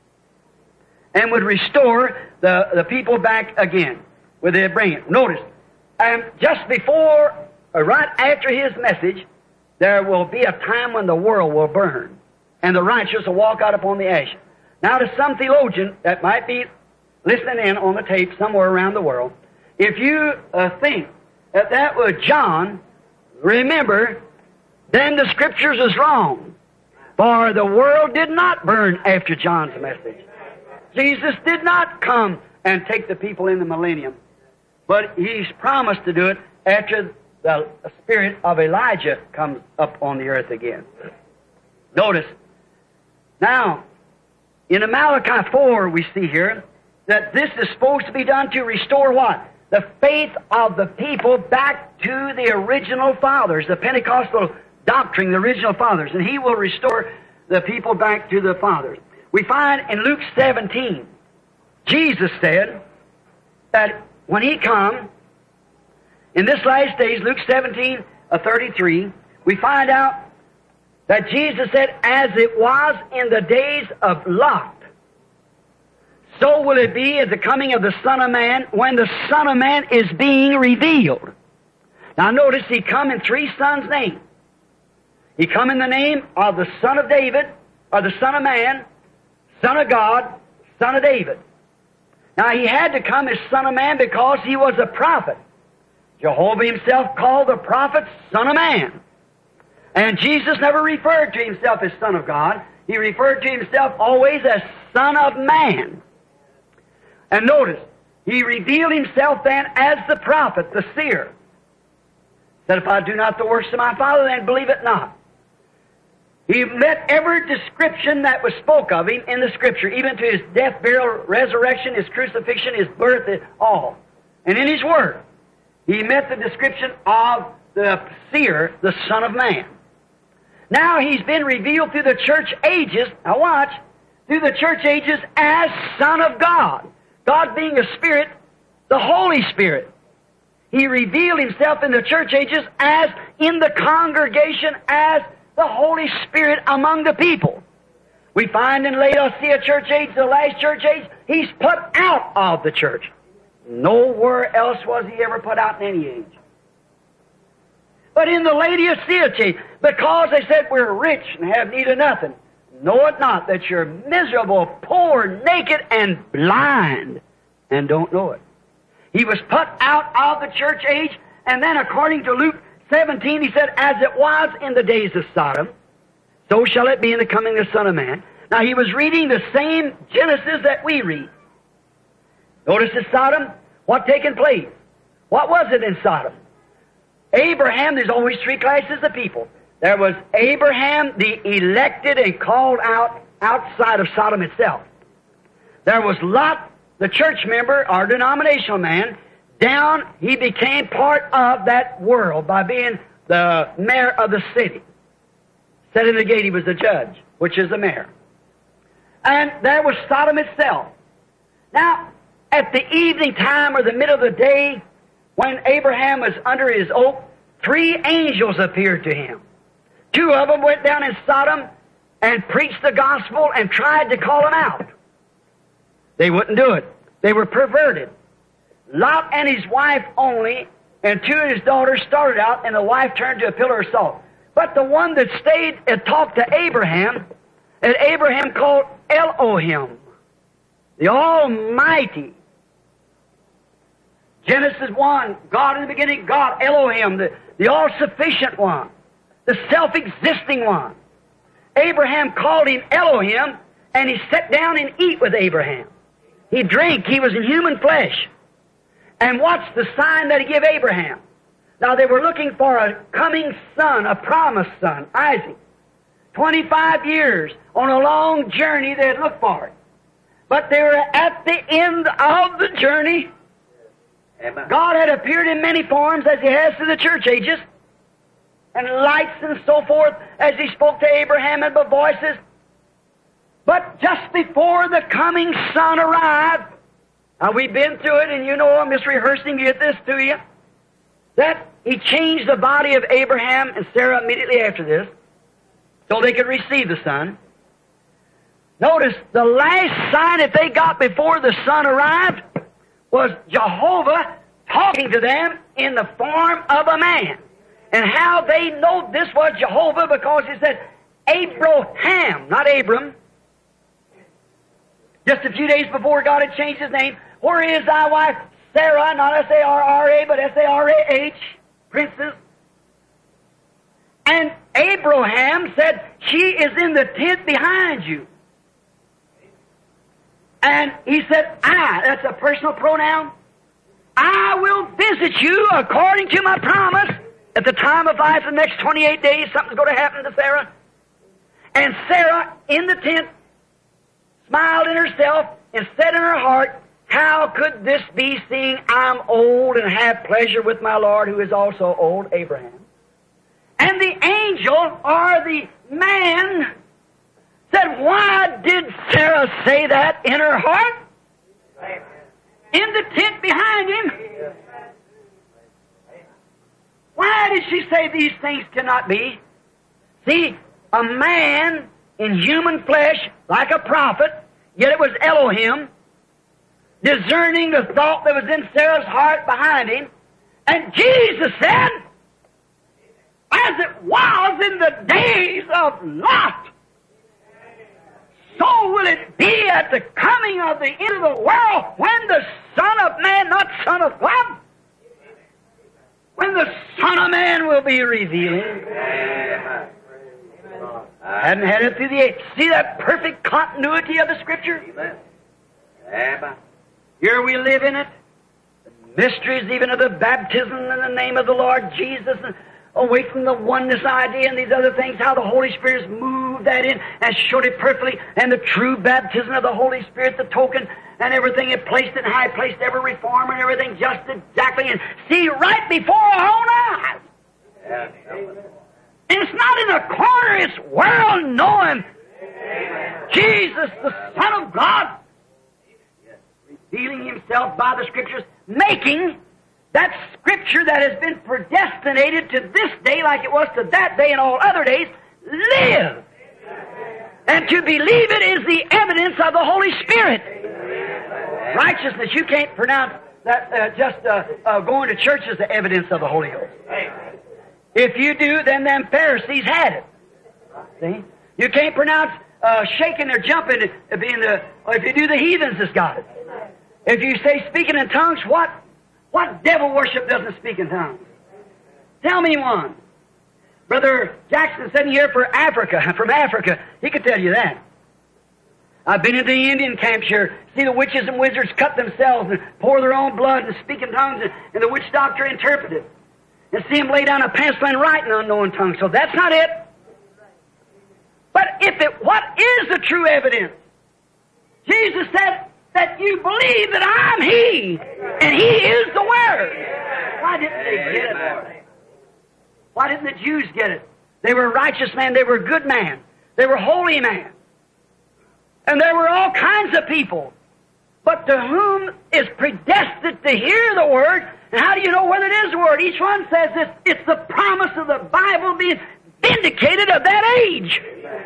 and would restore the, the people back again. Would they bring it? Notice, um, just before, or right after His message, there will be a time when the world will burn, and the righteous will walk out upon the ash. Now, to some theologian that might be listening in on the tape somewhere around the world, if you uh, think that that was John, remember, then the Scriptures is wrong. For the world did not burn after John's message. Jesus did not come and take the people in the millennium, but He's promised to do it after the spirit of Elijah comes up on the earth again. Notice, now, in Malachi four we see here that this is supposed to be done to restore what? The faith of the people back to the original fathers, the Pentecostal doctrine, the original fathers, and He will restore the people back to the fathers. We find in Luke seventeen, Jesus said that when He come, in this last days, Luke seventeen, thirty-three, we find out that Jesus said, as it was in the days of Lot, so will it be at the coming of the Son of Man when the Son of Man is being revealed. Now notice He come in three sons' names. He come in the name of the Son of David, or the Son of Man, Son of God, Son of David. Now He had to come as Son of Man because He was a prophet. Jehovah Himself called the prophet Son of Man. And Jesus never referred to Himself as Son of God. He referred to Himself always as Son of Man. And notice, He revealed Himself then as the prophet, the seer. Said, if I do not the works of my Father, then believe it not. He met every description that was spoke of Him in the Scripture, even to His death, burial, resurrection, His crucifixion, His birth, all. And in His Word, He met the description of the seer, the Son of Man. Now He's been revealed through the church ages, now watch, through the church ages as Son of God. God being a Spirit, the Holy Spirit. He revealed Himself in the church ages as in the congregation as the Holy Spirit among the people. We find in Laodicea church age, the last church age, He's put out of the church. Nowhere else was He ever put out in any age. But in the Laodicea age, because they said we're rich and have need of nothing, know it not that you're miserable, poor, naked, and blind, and don't know it. He was put out of the church age, and then according to Luke seventeen, He said, as it was in the days of Sodom, so shall it be in the coming of the Son of Man. Now, He was reading the same Genesis that we read. Notice in Sodom, what taken place? What was it in Sodom? Abraham, there's always three classes of people. There was Abraham, the elected and called out outside of Sodom itself. There was Lot, the church member, or denominational man, down, he became part of that world by being the mayor of the city. Set in the gate, he was the judge, which is the mayor. And there was Sodom itself. Now, at the evening time or the middle of the day, when Abraham was under his oak, three angels appeared to him. Two of them went down in Sodom and preached the gospel and tried to call him out. They wouldn't do it. They were perverted. Lot and his wife only, and two of his daughters started out, and the wife turned to a pillar of salt. But the one that stayed and talked to Abraham, and Abraham called Elohim, the Almighty. Genesis one, God in the beginning, God, Elohim, the, the all-sufficient one, the self-existing one. Abraham called him Elohim, and he sat down and eat with Abraham. He drank, he was in human flesh. And what's the sign that he gave Abraham? Now they were looking for a coming son, a promised son, Isaac. Twenty-five years on a long journey they had looked for it. But they were at the end of the journey. Amen. God had appeared in many forms as He has to the church ages, and lights and so forth as He spoke to Abraham and by voices. But just before the coming Son arrived, now we've been through it, and you know I'm just rehearsing to get this to you, that He changed the body of Abraham and Sarah immediately after this, so they could receive the Son. Notice, the last sign that they got before the Son arrived was Jehovah talking to them in the form of a man. And how they know this was Jehovah, because He said, Abraham, not Abram. Just a few days before God had changed His name. Where is thy wife Sarah, not S A R R A, but S A R A H, princess? And Abraham said, she is in the tent behind you. And he said, I, that's a personal pronoun, I will visit you according to my promise. At the time of life, the next twenty-eight days, something's going to happen to Sarah. And Sarah, in the tent, smiled in herself and said in her heart, how could this be, seeing I'm old and have pleasure with my Lord, who is also old, Abraham? And the angel, or the man, said, why did Sarah say that in her heart? In the tent behind him. Why did she say these things cannot be? See, a man in human flesh, like a prophet, yet it was Elohim, discerning the thought that was in Sarah's heart behind him. And Jesus said, as it was in the days of Lot, so will it be at the coming of the end of the world, when the Son of Man, not Son of God, when the Son of Man will be revealing. I hadn't had it through the age. See that perfect continuity of the Scripture? Here we live in it. The mysteries even of the baptism in the name of the Lord Jesus, and away from the oneness idea and these other things, how the Holy Spirit has moved that in and showed it perfectly, and the true baptism of the Holy Spirit, the token, and everything, it placed it high, placed every reform and everything just exactly, and see right before our own eyes. And it's not in a corner, it's well known. Jesus, the Son of God, revealing Himself by the Scriptures, making that Scripture that has been predestinated to this day like it was to that day and all other days, live. And to believe it is the evidence of the Holy Spirit. Righteousness, you can't pronounce that uh, just uh, uh, going to church is the evidence of the Holy Ghost. If you do, then them Pharisees had it. See? You can't pronounce uh, shaking or jumping being the, or if you do, the heathens has got it. If you say speaking in tongues, what what devil worship doesn't speak in tongues? Tell me one. Brother Jackson sitting here for Africa, from Africa, he could tell you that. I've been into the Indian camps here, see the witches and wizards cut themselves and pour their own blood and speak in tongues, and, and the witch doctor interpret it. And see them lay down a pencil and write in unknown tongues. So that's not it. But if it, what is the true evidence? Jesus said that you believe that I'm He. And He is the Word. Why didn't they get it? Why didn't the Jews get it? They were righteous men. They were good men. They were holy men. And there were all kinds of people. But to whom is predestined to hear the Word, and how do you know whether it is the Word? Each one says this, it's the promise of the Bible being vindicated of that age.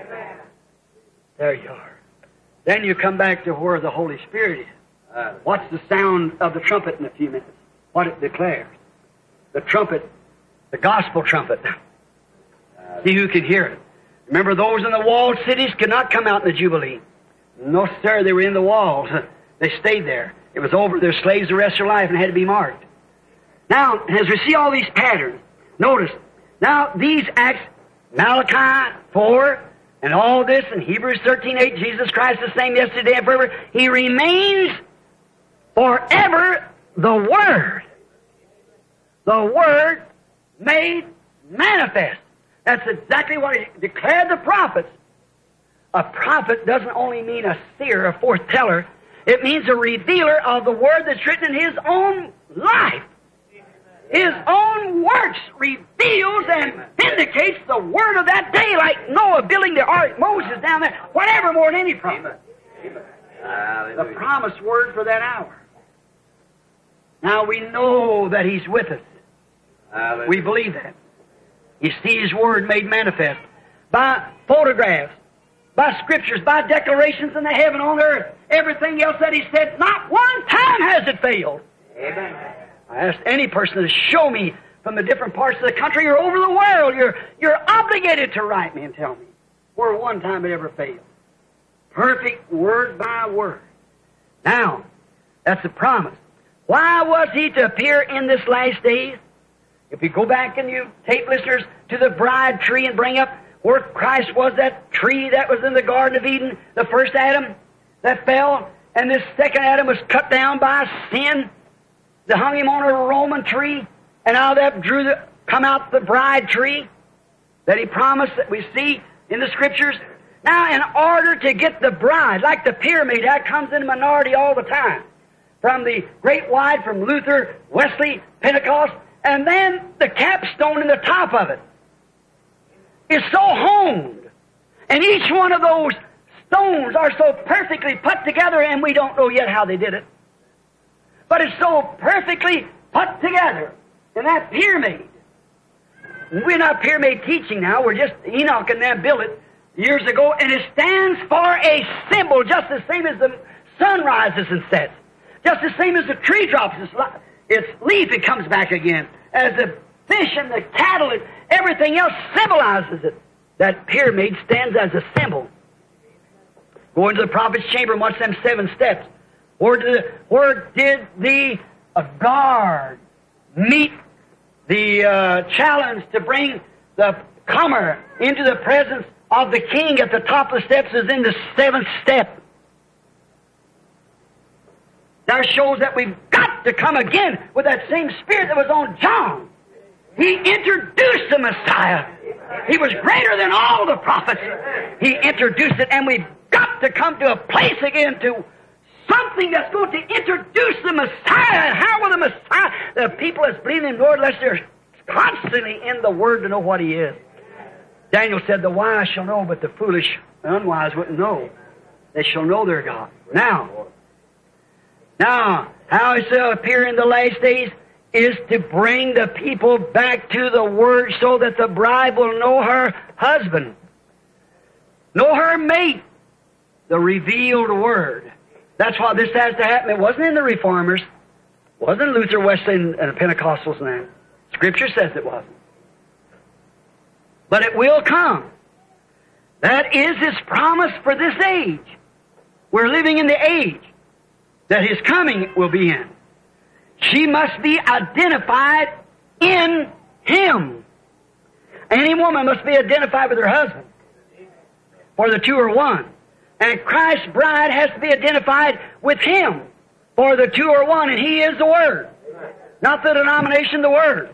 There you are. Then you come back to where the Holy Spirit is. Uh, what's the sound of the trumpet in a few minutes? What it declares. The trumpet, the gospel trumpet. See who can hear it. Remember, those in the walled cities could not come out in the Jubilee. No, sir, they were in the walls. They stayed there. It was over their slaves the rest of their life and had to be marked. Now, as we see all these patterns, notice, now these acts, Malachi four, and all this, in Hebrews thirteen eight, Jesus Christ the same yesterday and forever, He remains forever the Word. The Word made manifest. That's exactly what He declared the prophets. A prophet doesn't only mean a seer, a foreteller. It means a revealer of the Word that's written in His own life. His own works reveals and vindicates the Word of that day, like Noah building the ark, Moses down there, whatever more than any prophet. The promised Word for that hour. Now we know that He's with us. Hallelujah. We believe that. You see His Word made manifest by photographs, by scriptures, by declarations in the heaven, on earth, everything else that He said, not one time has it failed. Amen. I ask any person to show me from the different parts of the country or over the world, you're, you're obligated to write me and tell me where one time it ever failed. Perfect word by word. Now, that's a promise. Why was He to appear in this last days? If we go back and you tape listeners to the bride tree and bring up where Christ was, that tree that was in the Garden of Eden, the first Adam that fell, and this second Adam was cut down by sin. They hung him on a Roman tree, and out of that drew the, come out the bride tree that He promised that we see in the Scriptures. Now, in order to get the bride, like the pyramid, that comes in minority all the time. From the Great Wide, from Luther, Wesley, Pentecost, and then the capstone in the top of it is so honed. And each one of those stones are so perfectly put together, and we don't know yet how they did it. But it's so perfectly put together in that pyramid. We're not pyramid teaching now. We're just Enoch and them built it years ago, and it stands for a symbol, just the same as the sun rises and sets. Just the same as the tree drops its, its leaf, it comes back again. As the fish and the cattle and everything else symbolizes it. That pyramid stands as a symbol. Go into the prophet's chamber and watch them seven steps. Where did, where did the uh, guard meet the uh, challenge to bring the comer into the presence of the king at the top of the steps is in the seventh step. That shows that we've got to come again with that same spirit that was on John. He introduced the Messiah. He was greater than all the prophets. He introduced it, and we've got to come to a place again to something that's going to introduce the Messiah. And how will the Messiah, the people that's believing in the Lord, unless they're constantly in the Word to know what He is. Daniel said, the wise shall know, but the foolish, the unwise wouldn't know. They shall know their God. Now, now, how He shall appear in the last days is to bring the people back to the Word so that the bride will know her husband, know her mate, the revealed Word. That's why this has to happen. It wasn't in the Reformers. It wasn't Luther, Wesley, and the Pentecostals and that. Scripture says it wasn't. But it will come. That is His promise for this age. We're living in the age that His coming will be in. She must be identified in Him. Any woman must be identified with her husband. For the two are one. And Christ's bride has to be identified with Him. For the two are one, and He is the Word. Not the denomination, the Word.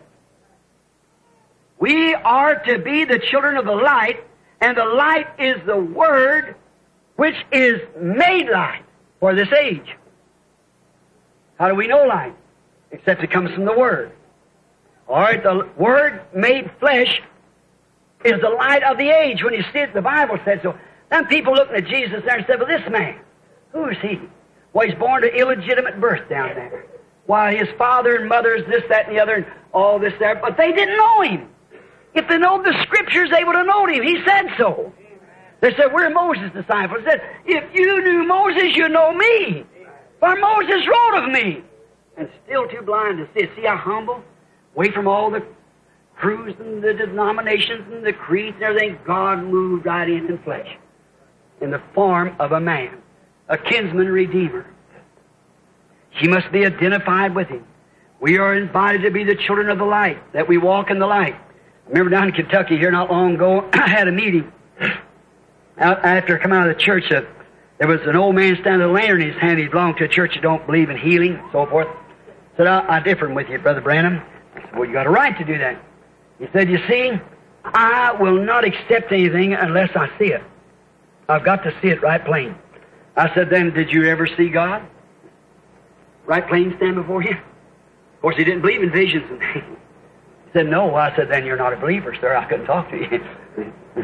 We are to be the children of the light, and the light is the Word, which is made light for this age. How do we know light? except it comes from the Word. All right, the Word made flesh is the light of the age. When you see it, the Bible said so. Then people looking at Jesus there and said, well, this man, who is he? Well, he's born to illegitimate birth down there. Why, his father and mother is this, that, and the other, and all this there. But they didn't know him. If they know the Scriptures, they would have known him. He said so. They said, we're Moses' disciples. They said, if you knew Moses, you know me. For Moses wrote of me. And still too blind to see. See how humble? Away from all the crews and the denominations and the creeds and everything, God moved right in in flesh. In the form of a man. A kinsman redeemer. He must be identified with him. We are invited to be the children of the light, that we walk in the light. I remember down in Kentucky here not long ago, I had a meeting. Out, after I come out of the church, uh, there was an old man standing with a lantern in his hand. He belonged to a church that don't believe in healing and so forth. I said, I, I differ with you, Brother Branham. I said, well, you got a right to do that. He said, you see, I will not accept anything unless I see it. I've got to see it right plain. I said, then, did you ever see God? Right plain stand before you? Of course, he didn't believe in visions and things. He said, no. I said, then you're not a believer, sir. I couldn't talk to you.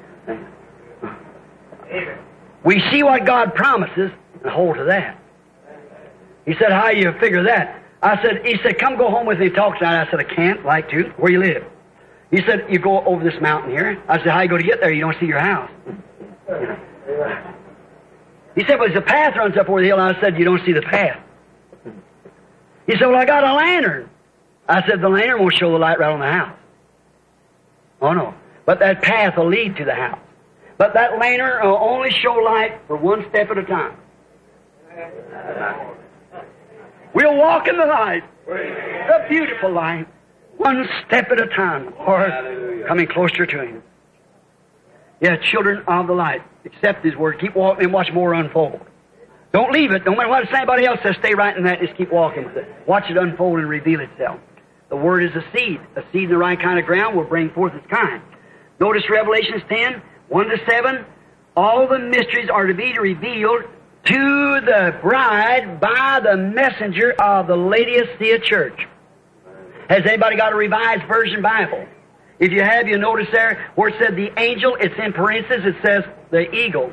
We see what God promises and hold to that. He said, how do you figure that? I said, he said, come go home with me and talk tonight. I said, I can't, like to. Where you live? He said, you go over this mountain here. I said, how you go to get there? You don't see your house. He said, well, there's a path runs up over the hill. I said, you don't see the path. He said, well, I got a lantern. I said, the lantern won't show the light right on the house. Oh, no. But that path will lead to the house. But that lantern will only show light for one step at a time. We'll walk in the light. The beautiful light. One step at a time. Or coming closer to Him. Yeah, children of the light. Accept His Word. Keep walking and watch more unfold. Don't leave it. No matter what anybody else says, stay right in that. Just keep walking with it. Watch it unfold and reveal itself. The Word is a seed. A seed in the right kind of ground will bring forth its kind. Notice Revelations ten, one to seven. All the mysteries are to be revealed to the bride by the messenger of the Laodicea church. Has anybody got a Revised Version Bible? If you have, you notice there where it said the angel, it's in parentheses, it says the eagle.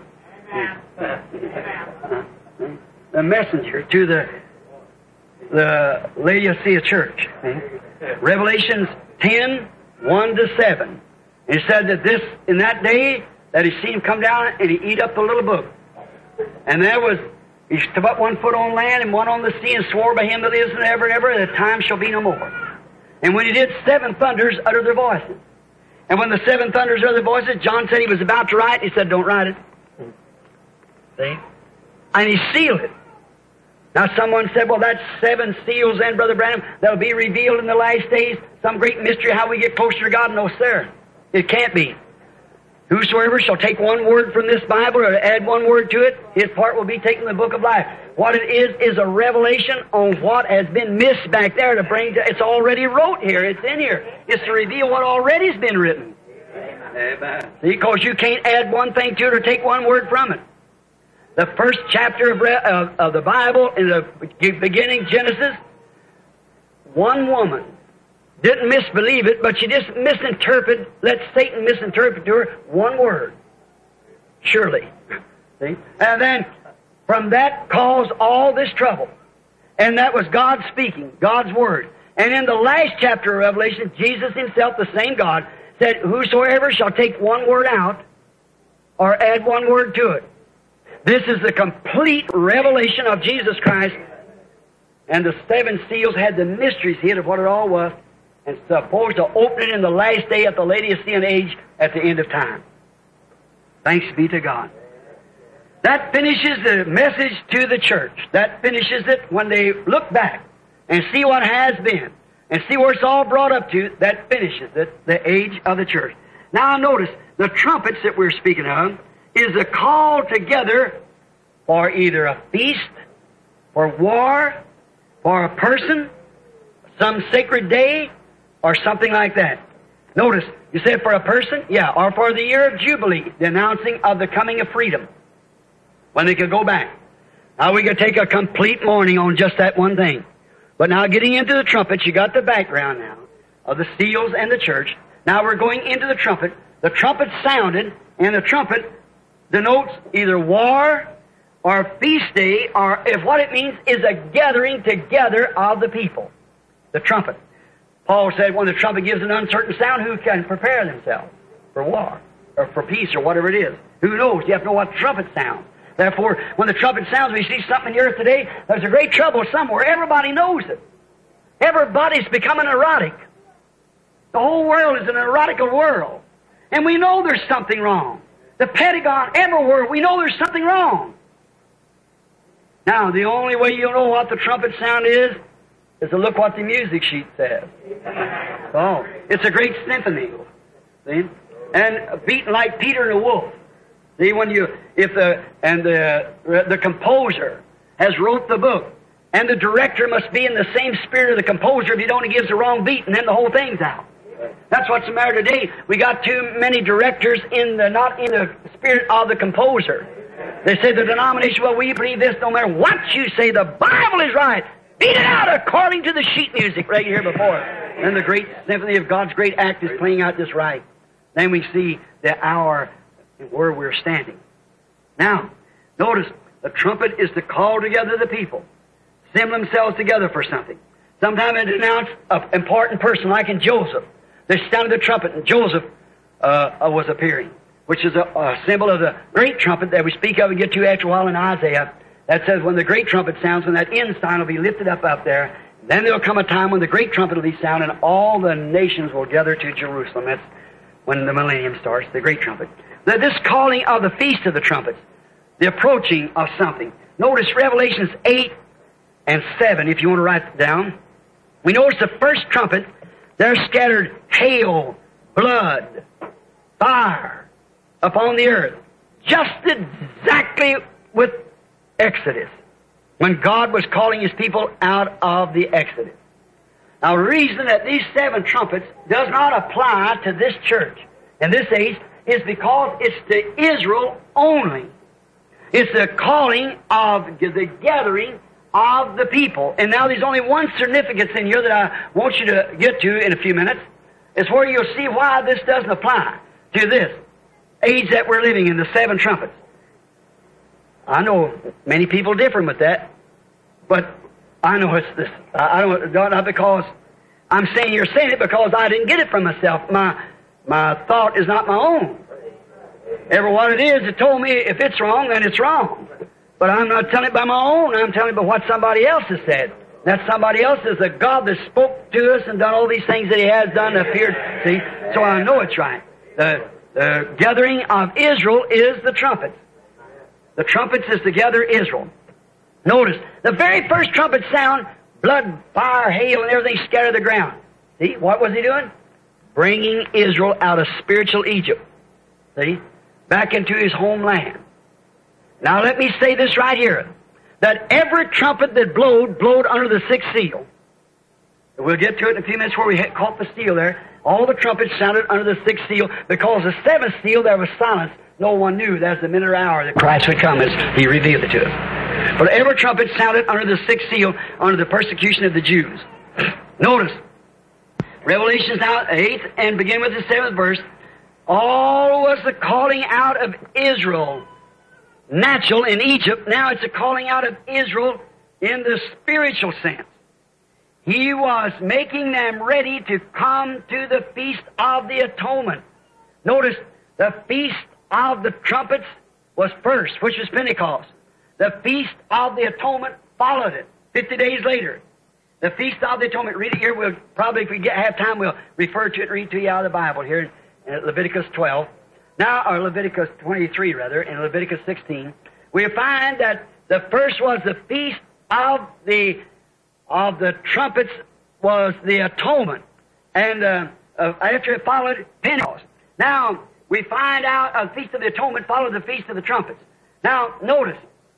The messenger to the the Laodicea church. Revelations ten, one to seven. It said that this, in that day, that he seen him come down and he eat up the little book. And there was, he stood up one foot on land and one on the sea and swore by him that lives and ever and ever, that time shall be no more. And when he did, seven thunders uttered their voices. And when the seven thunders uttered their voices, John said he was about to write. He said, don't write it. See? And he sealed it. Now someone said, well, that's seven seals then, Brother Branham, that'll be revealed in the last days. Some great mystery how we get closer to God. No, sir. It can't be. Whosoever shall take one word from this Bible or add one word to it, his part will be taken in the book of life. What it is, is a revelation on what has been missed back there to bring to, it's already wrote here, it's in here. It's to reveal what already's been written. Amen. See, because you can't add one thing to it or take one word from it. The first chapter of, of, of the Bible, in the beginning, Genesis, one woman didn't misbelieve it, but she just misinterpreted, let Satan misinterpret to her one word. Surely. See? And then, from that caused all this trouble. And that was God speaking, God's Word. And in the last chapter of Revelation, Jesus Himself, the same God, said, whosoever shall take one word out, or add one word to it. This is the complete revelation of Jesus Christ. And the seven seals had the mysteries hid of what it all was, and supposed to open it in the last day of the Laodicean age at the end of time. Thanks be to God. That finishes the message to the church. That finishes it when they look back and see what has been and see where it's all brought up to. That finishes it, the age of the church. Now notice, the trumpets that we're speaking of is a call together for either a feast, for war, for a person, some sacred day, or something like that. Notice, you said for a person? Yeah, or for the year of Jubilee, the announcing of the coming of freedom, when they could go back. Now we could take a complete morning on just that one thing. But now getting into the trumpets, you got the background now of the seals and the church. Now we're going into the trumpet. The trumpet sounded, and the trumpet denotes either war or feast day, or if what it means is a gathering together of the people. The trumpet. Paul said when the trumpet gives an uncertain sound, who can prepare themselves for war or for peace or whatever it is? Who knows? You have to know what the trumpet sounds. Therefore, when the trumpet sounds, we see something in the earth today, there's a great trouble somewhere. Everybody knows it. Everybody's becoming erotic. The whole world is an erotical world. And we know there's something wrong. The Pentagon, everywhere, we know there's something wrong. Now, the only way you'll know what the trumpet sound is, is to look what the music sheet says. Oh, it's a great symphony. See? And beaten like Peter and the wolf. See, when you, if the, and the, the composer has wrote the book, and the director must be in the same spirit of the composer. If you don't, he gives the wrong beat, and then the whole thing's out. That's what's the matter today. We got too many directors in the, not in the spirit of the composer. They say the denomination, well, we believe this no matter what you say, the Bible is right. Beat it out according to the sheet music right here before us. And the great symphony of God's great act is playing out just right. Then we see the hour where we're standing. Now, notice, the trumpet is to call together the people, assemble themselves together for something. Sometimes it announced an important person, like in Joseph. They sounded the trumpet, and Joseph uh, was appearing, which is a, a symbol of the great trumpet that we speak of and get to after a while in Isaiah. That says when the great trumpet sounds, when that end sign will be lifted up up there, then there will come a time when the great trumpet will be sounded and all the nations will gather to Jerusalem. That's when the millennium starts, the great trumpet. The, this calling of the Feast of the Trumpets, the approaching of something. Notice Revelations eight and seven, if you want to write it down. We notice the first trumpet, there scattered hail, blood, fire upon the earth. Just exactly with Exodus, when God was calling His people out of the Exodus. Now, the reason that these seven trumpets does not apply to this church in this age is because it's to Israel only. It's the calling of the gathering of the people. And now there's only one significance in here that I want you to get to in a few minutes. It's where you'll see why this doesn't apply to this age that we're living in, the seven trumpets. I know many people differ with that, but I know it's this. I don't, not because I'm saying you're saying it because I didn't get it from myself. My my thought is not my own. Ever what it is, it told me if it's wrong, then it's wrong. But I'm not telling it by my own. I'm telling it by what somebody else has said. That somebody else is the God that spoke to us and done all these things that He has done, appeared. See, so I know it's right. The the gathering of Israel is the trumpets. The trumpets is to gather Israel. Notice, the very first trumpet sound, blood, fire, hail, and everything scattered the ground. See, what was He doing? Bringing Israel out of spiritual Egypt. See? Back into His homeland. Now let me say this right here, that every trumpet that blowed, blowed under the sixth seal. We'll get to it in a few minutes where we caught the seal there. All the trumpets sounded under the sixth seal, because the seventh seal there was silence. No one knew that's the minute or hour that Christ would come as He revealed it to us. But every trumpet sounded under the sixth seal, under the persecution of the Jews. Notice, Revelation now eight, and begin with the seventh verse. All was the calling out of Israel, natural in Egypt. Now it's a calling out of Israel in the spiritual sense. He was making them ready to come to the Feast of the Atonement. Notice, the Feast of the Trumpets was first, which was Pentecost. The Feast of the Atonement followed it, fifty days later. The Feast of the Atonement, read it here. We'll probably, if we get, have time, we'll refer to it and read to you out of the Bible here in Leviticus twelve. Now, or Leviticus twenty-three, rather, in Leviticus sixteen. We find that the first was the Feast of the of the Trumpets, was the Atonement. And uh, uh, after it followed Pentecost. Now, we find out uh, the Feast of the Atonement followed the Feast of the Trumpets. Now, notice,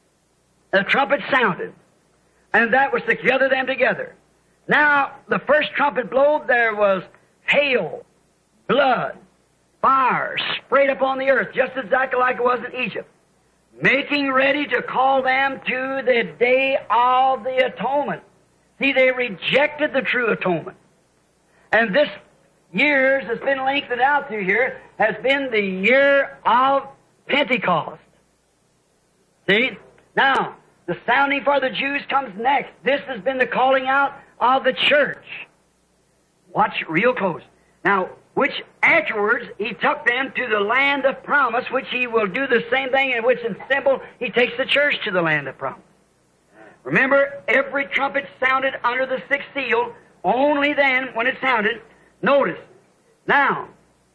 the trumpet sounded, and that was to gather them together. Now, the first trumpet blowed, there was hail, blood, fire sprayed upon the earth, just exactly like it was in Egypt, making ready to call them to the Day of the Atonement. See, they rejected the true atonement. And this years that's been lengthened out through here has been the year of Pentecost. See? Now, the sounding for the Jews comes next. This has been the calling out of the church. Watch real close. Now, which afterwards he took them to the land of promise, which he will do the same thing, in which in symbol he takes the church to the land of promise. Remember, every trumpet sounded under the sixth seal. Only then, when it sounded, notice. Now,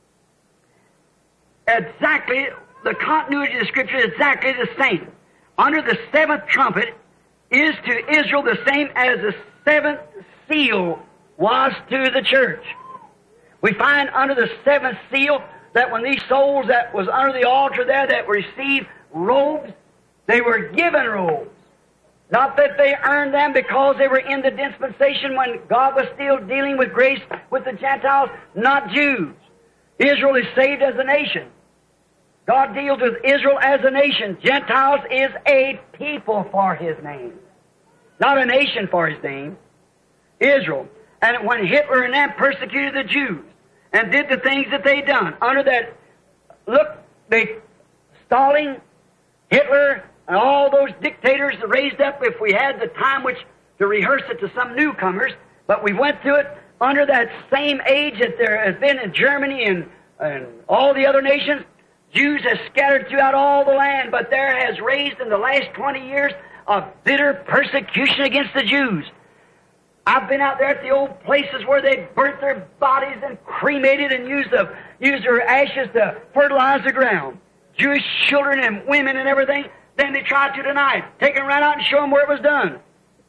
exactly, the continuity of the Scripture is exactly the same. Under the seventh trumpet is to Israel the same as the seventh seal was to the church. We find under the seventh seal that when these souls that was under the altar there that received robes, they were given robes. Not that they earned them because they were in the dispensation when God was still dealing with grace with the Gentiles, not Jews. Israel is saved as a nation. God deals with Israel as a nation. Gentiles is a people for His name. Not a nation for His name. Israel. And when Hitler and them persecuted the Jews and did the things that they done, under that, look, they, Stalin, Hitler, and all those dictators that raised up, if we had the time which to rehearse it to some newcomers, but we went through it under that same age that there has been in Germany and, and all the other nations. Jews have scattered throughout all the land, but there has raised in the last twenty years a bitter persecution against the Jews. I've been out there at the old places where they burnt their bodies and cremated and used, the, used their ashes to fertilize the ground. Jewish children and women and everything. Then they tried to deny it. Take them right out and show them where it was done.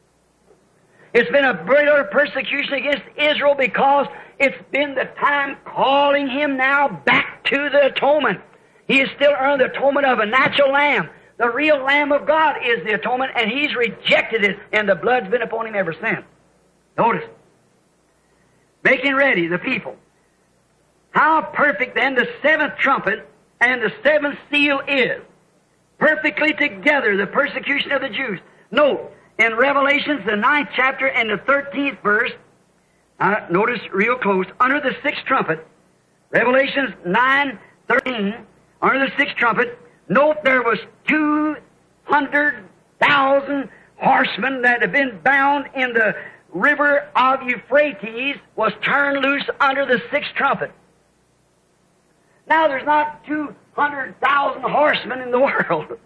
It's been a bitter persecution against Israel because it's been the time calling him now back to the atonement. He has still earned the atonement of a natural lamb. The real Lamb of God is the atonement, and he's rejected it, and the blood's been upon him ever since. Notice. Making ready the people. How perfect then the seventh trumpet and the seventh seal is. Perfectly together, the persecution of the Jews. Note, in Revelations, the ninth chapter and the thirteenth verse, uh, notice real close, under the sixth trumpet, Revelations nine thirteen, under the sixth trumpet, note there was two hundred thousand horsemen that had been bound in the river of Euphrates, was turned loose under the sixth trumpet. Now there's not two hundred thousand horsemen in the world.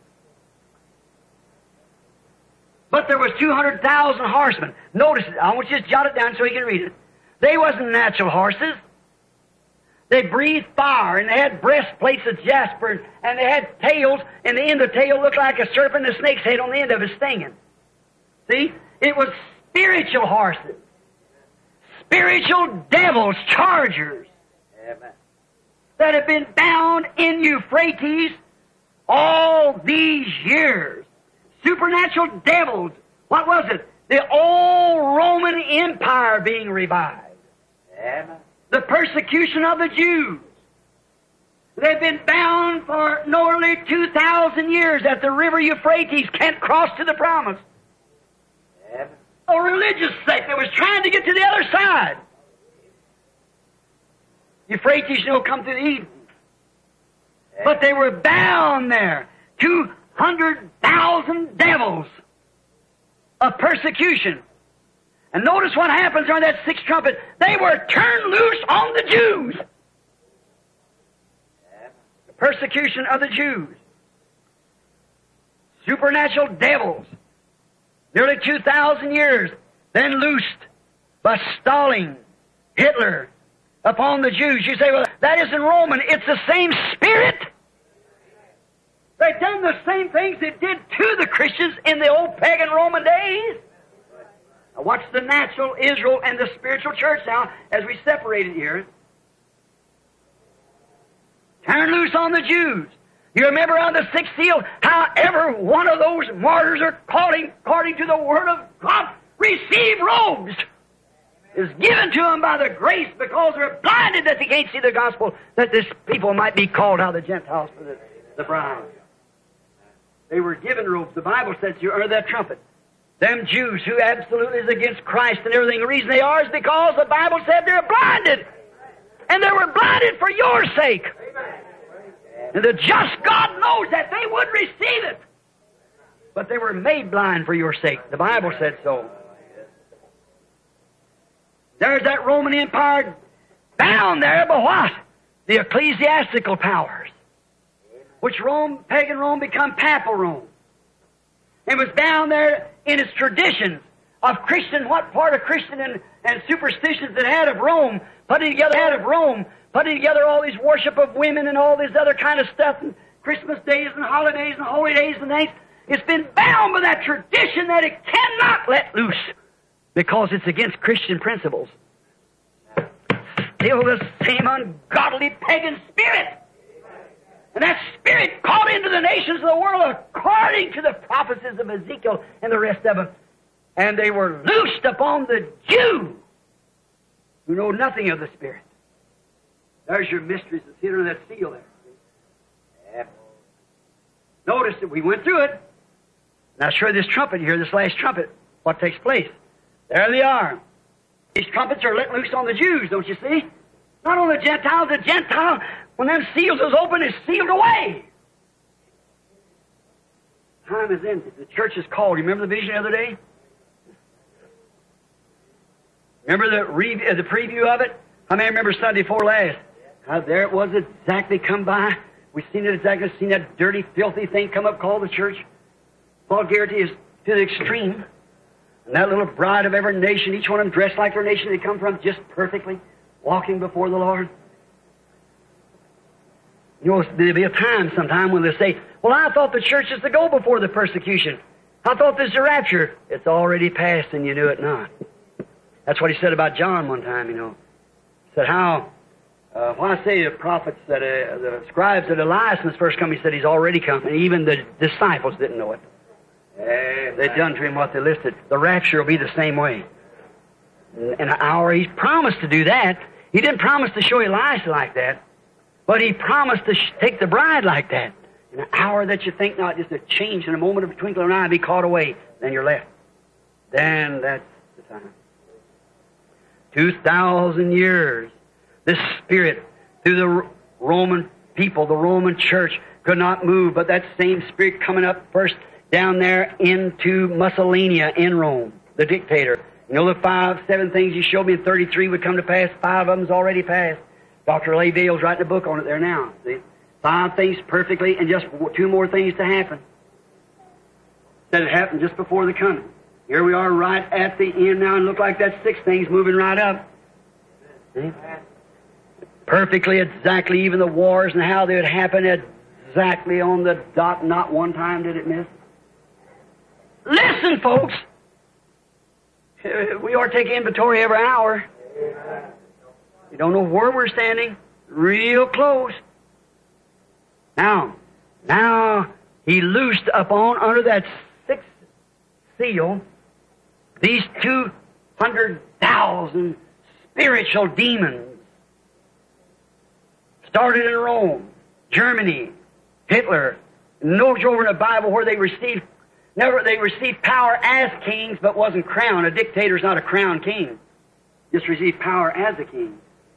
But there was two hundred thousand horsemen. Notice it. I want you to jot it down so you can read it. They wasn't natural horses. They breathed fire, and they had breastplates of jasper, and they had tails, and the end of the tail looked like a serpent, and a snake's head on the end of it stinging. See? It was spiritual horses. Spiritual devils, chargers. Amen. That have been bound in Euphrates all these years. Supernatural devils. What was it? The old Roman Empire being revived. Amen. The persecution of the Jews. They've been bound for nearly two thousand years at the river Euphrates, can't cross to the promise. Amen. A religious sect that was trying to get to the other side. Euphrates, you know, come through the Eden. But they were bound there. Two hundred thousand devils of persecution. And notice what happens on that sixth trumpet. They were turned loose on the Jews. The persecution of the Jews. Supernatural devils. Nearly two thousand years. Then loosed by Stalin, Hitler, upon the Jews. You say, well, that isn't Roman. It's the same spirit. They've done the same things they did to the Christians in the old pagan Roman days. Now watch the natural Israel and the spiritual church now as we separate it here. Turn loose on the Jews. You remember on the sixth seal, however one of those martyrs are calling according to the Word of God, receive robes. Is given to them by the grace because they're blinded that they can't see the gospel, that this people might be called out of the Gentiles for the, the bride. They were given robes. The Bible says you heard that trumpet. Them Jews who absolutely is against Christ and everything, the reason they are is because the Bible said they're blinded. And they were blinded for your sake. And the just God knows that they would receive it. But they were made blind for your sake. The Bible said so. There's that Roman Empire bound there by what? The ecclesiastical powers. Which Rome, pagan Rome, become papal Rome. It was bound there in its traditions of Christian, what part of Christian and, and superstitions it had of Rome, putting together had of Rome, putting together all these worship of women and all this other kind of stuff, and Christmas days and holidays and holy days and things. It's been bound by that tradition that it cannot let loose because it's against Christian principles. Still the same ungodly pagan spirit. And that spirit called into the nations of the world according to the prophecies of Ezekiel and the rest of them. And they were loosed upon the Jew who know nothing of the Spirit. There's your mysteries that's hidden in that seal there. Yeah. Notice that we went through it. Now sure this trumpet here, this last trumpet, what takes place? There they are. These trumpets are let loose on the Jews, don't you see? Not on the Gentiles. The Gentile, when them seals is open, is sealed away. Time is ended. The church is called. You remember the vision the other day? Remember the re- uh, the preview of it? How many remember Sunday before last? How there it was exactly come by. We've seen it exactly. Seen that dirty, filthy thing come up called the church. Vulgarity is to the extreme. And that little bride of every nation, each one of them dressed like their nation they come from, just perfectly, walking before the Lord. You know, there'll be a time sometime when they say, well, I thought the church is to go before the persecution. I thought this is the rapture. It's already passed and you knew it not. That's what he said about John one time, you know. He said how, uh, when I say the prophets, that uh, the scribes that Elias must first come, he said he's already come. And even the disciples didn't know it. Uh, they done to him what they listed. The rapture will be the same way. In an hour, he's promised to do that. He didn't promise to show Elisha like that, but he promised to sh- take the bride like that. In an hour that you think not, just a change in a moment of a twinkle of an eye, be caught away, then you're left. Then that's the time. Two thousand years, this Spirit, through the Roman people, the Roman church, could not move, but that same Spirit coming up first down there into Mussolini in Rome, the dictator. You know the five, seven things you showed me in thirty-three would come to pass? Five of them's already passed. Doctor Laville's writing a book on it there now. See? Five things perfectly and just two more things to happen. That it happened just before the coming. Here we are right at the end now and look like that six things moving right up. See? Perfectly, exactly, even the wars and how they would happen exactly on the dot. Not one time did it miss. Listen, folks. We ought to take inventory every hour. You don't know where we're standing. Real close. Now, now, he loosed upon under that sixth seal these two hundred thousand spiritual demons. Started in Rome, Germany, Hitler. Notice over in the Bible where they received Never, they received power as kings, but wasn't crowned. A dictator's not a crowned king. Just received power as a king.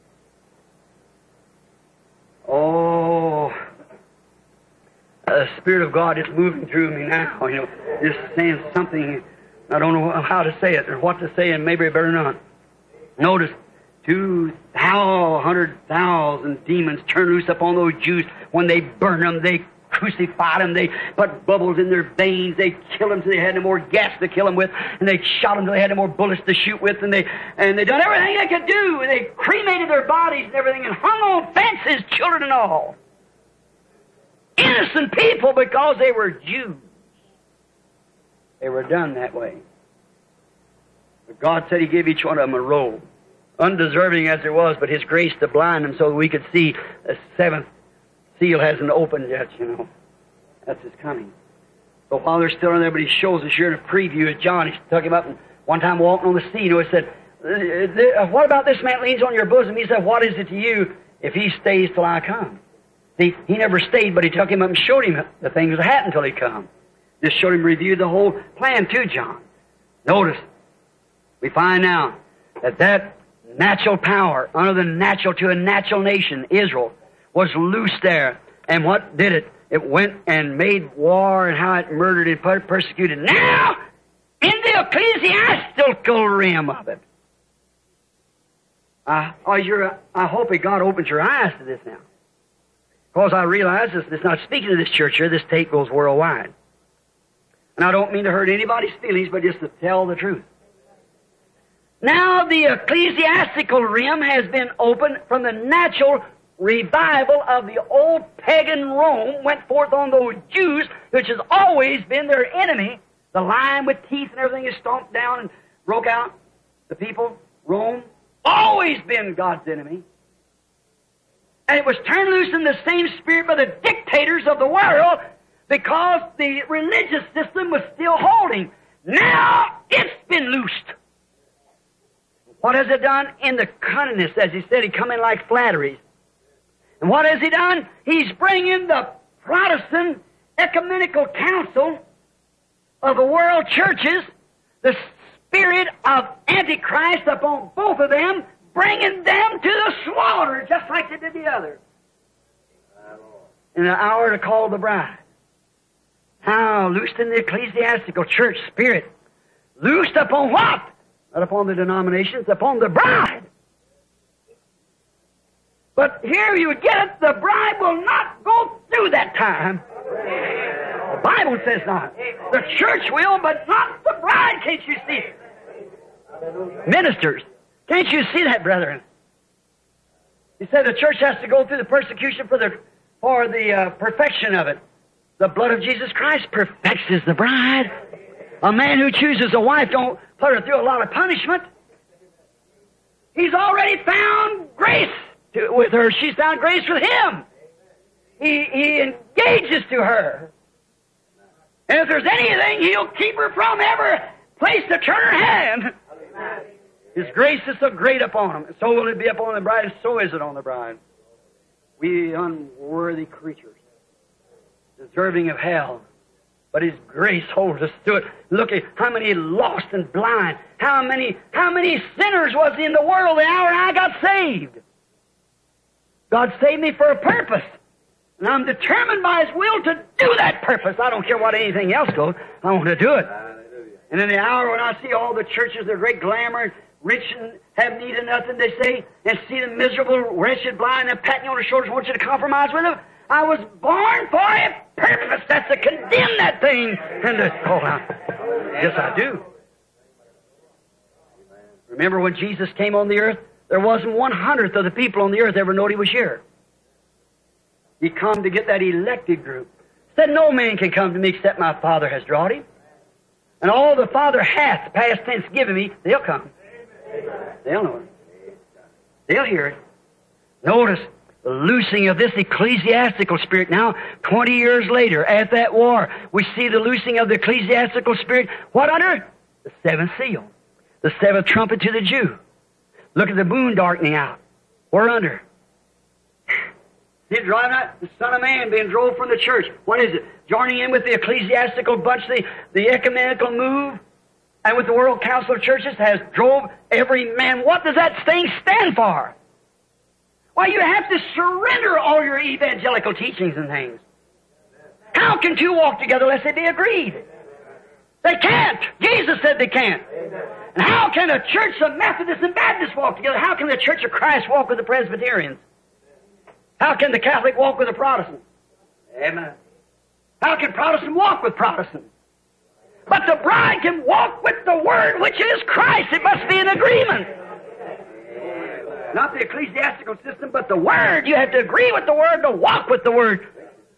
Oh, the Spirit of God is moving through me now. You know, just saying something. I don't know how to say it or what to say, and maybe I better not. Notice, two hundred thousand demons turned loose upon those Jews. When they burned them, they crucified them, they put bubbles in their veins, they killed them till they had no more gas to kill them with, and they shot them till they had no more bullets to shoot with, and they and they done everything they could do, and they cremated their bodies and everything, and hung on fences, children and all. Innocent people because they were Jews. They were done that way. But God said He gave each one of them a robe, undeserving as it was, but His grace to blind them so that we could see the seventh seal hasn't opened yet, you know. That's His coming. So while they're still in there, but He shows us here in a preview of John. He's talking about one time walking on the sea. You know, He said, what about this man leans on your bosom? He said, what is it to you if he stays till I come? See, he never stayed, but He took him up and showed him the things that happened till He come. Just showed him, reviewed the whole plan to John. Notice, we find now that that natural power, under the natural to a natural nation, Israel, was loose there. And what did it? It went and made war and how it murdered and per- persecuted. Now, in the ecclesiastical realm of it. Uh, oh, you're, I hope that God opens your eyes to this now. Because I realize this, it's not speaking to this church here, this tape goes worldwide. And I don't mean to hurt anybody's feelings, but just to tell the truth. Now the ecclesiastical realm has been opened from the natural revival of the old pagan Rome went forth on those Jews, which has always been their enemy. The lion with teeth and everything is stomped down and broke out. The people, Rome, always been God's enemy. And it was turned loose in the same spirit by the dictators of the world because the religious system was still holding. Now it's been loosed. What has it done? In the cunningness, as he said, he come in like flatteries. And what has he done? He's bringing the Protestant Ecumenical Council of the world churches, the spirit of Antichrist upon both of them, bringing them to the slaughter, just like they did the other. In an hour to call the bride. How? Loosed in the ecclesiastical church spirit. Loosed upon what? Not upon the denominations, upon the bride. But here you get it, the bride will not go through that time. The Bible says not. The church will, but not the bride. Can't you see it? Ministers, can't you see that, brethren? He said the church has to go through the persecution for the for the uh, perfection of it. The blood of Jesus Christ perfects the bride. A man who chooses a wife don't put her through a lot of punishment. He's already found grace to, with her. She's found grace with him. He, he engages to her. And if there's anything, he'll keep her from every place to turn her hand. His grace is so great upon him, and so will it be upon the bride, and so is it on the bride. We unworthy creatures, deserving of hell, but His grace holds us to it. Look at how many lost and blind, how many, how many sinners was in the world the hour I got saved. God saved me for a purpose. And I'm determined by His will to do that purpose. I don't care what anything else goes. I want to do it. And in the hour when I see all the churches, their great glamour, rich and have need of nothing, they say, and see the miserable, wretched, blind, and patting you on the shoulders, want you to compromise with them. I was born for a purpose. That's to condemn that thing and to call out. Yes, I do. Remember when Jesus came on the earth? There wasn't one hundredth of the people on the earth ever knowed He was here. He come to get that elected group. Said, no man can come to me except my Father has drawn him. And all the Father hath, past tense, given me, they'll come. They'll know it. They'll hear it. Notice the loosing of this ecclesiastical spirit now, twenty years later, at that war, we see the loosing of the ecclesiastical spirit. What under? The seventh seal. The seventh trumpet to the Jew. Look at the moon darkening out. We're under. He's driving out the Son of Man being drove from the church. What is it? Joining in with the ecclesiastical bunch, the, the ecumenical move, and with the World Council of Churches has drove every man. What does that thing stand for? Why, you have to surrender all your evangelical teachings and things. How can two walk together unless they be agreed? They can't. Jesus said they can't. And how can a church of Methodists and Baptists walk together? How can the Church of Christ walk with the Presbyterians? How can the Catholic walk with the Protestant? Amen. How can Protestant walk with Protestant? But the bride can walk with the Word, which is Christ. It must be an agreement. Not the ecclesiastical system, but the Word. You have to agree with the Word to walk with the Word.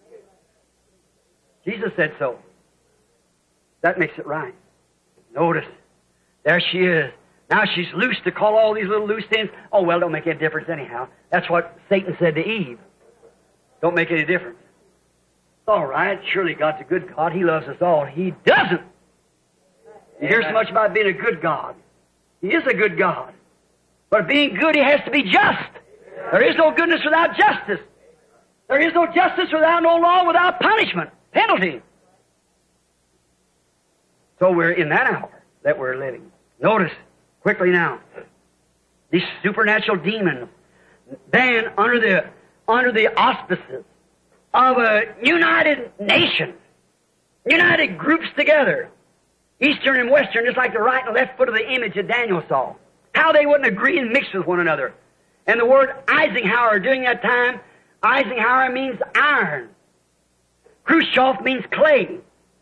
Jesus said so. That makes it right. Notice, there she is. Now she's loose to call all these little loose ends. Oh, well, don't make any difference anyhow. That's what Satan said to Eve. Don't make any difference. It's all right. Surely God's a good God. He loves us all. He doesn't. You hear so much about being a good God. He is a good God. But being good, He has to be just. There is no goodness without justice. There is no justice without no law, without punishment, penalty. So we're in that hour. that we're living. Notice, quickly now, these supernatural demons, then under the, under the auspices of a united nation, united groups together, Eastern and Western, just like the right and left foot of the image that Daniel saw. How they wouldn't agree and mix with one another. And the word Eisenhower during that time, Eisenhower means iron. Khrushchev means clay.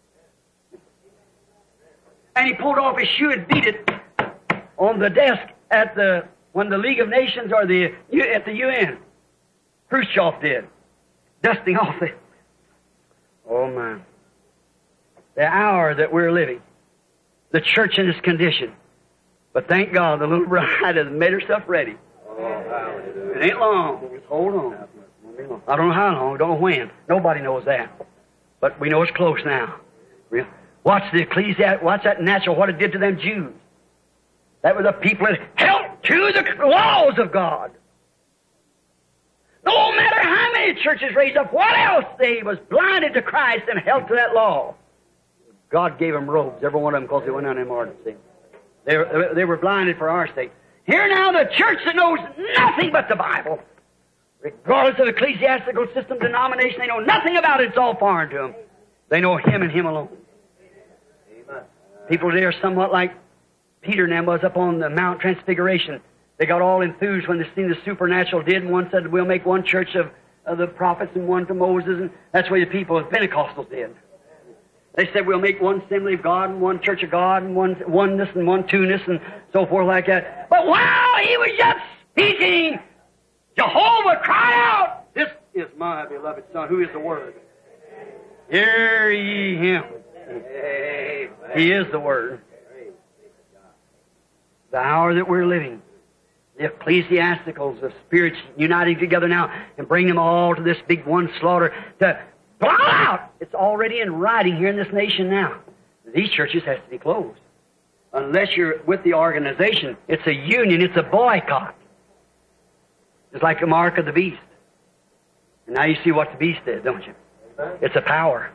And he pulled off his shoe and beat it on the desk at the, when the League of Nations or the, at the U N. Khrushchev did. Dusting off it. Oh my. The hour that we're living. The church in its condition. But thank God the little bride has made herself ready. It ain't long. Just hold on. I don't know how long. Don't know when. Nobody knows that. But we know it's close now. Watch the ecclesiastic. Watch that natural, what it did to them Jews. That was the people that held to the laws of God. No matter how many churches raised up, what else? They was blinded to Christ and held to that law. God gave them robes, every one of them, because they went on in martyrdom. They were, they were blinded for our sake. Here now, the church that knows nothing but the Bible, regardless of ecclesiastical system, denomination, they know nothing about it. It's all foreign to them. They know Him and Him alone. Amen. People there are somewhat like Peter and them was up on the Mount Transfiguration. They got all enthused when they seen the supernatural did, and one said, we'll make one church of, of the prophets and one to Moses, and that's what the people of Pentecostals did. They said, we'll make one assembly of God and one church of God and one oneness and one two-ness and so forth like that. But while he was just speaking, Jehovah cried out, this is my beloved Son, who is the Word. Hear ye Him. Amen. He is the Word. The hour that we're living, the ecclesiasticals, the spirits uniting together now and bring them all to this big one slaughter to blot out. It's already in writing here in this nation now. These churches have to be closed. Unless you're with the organization, it's a union, it's a boycott. It's like the mark of the beast. And now you see what the beast did, don't you? It's a power.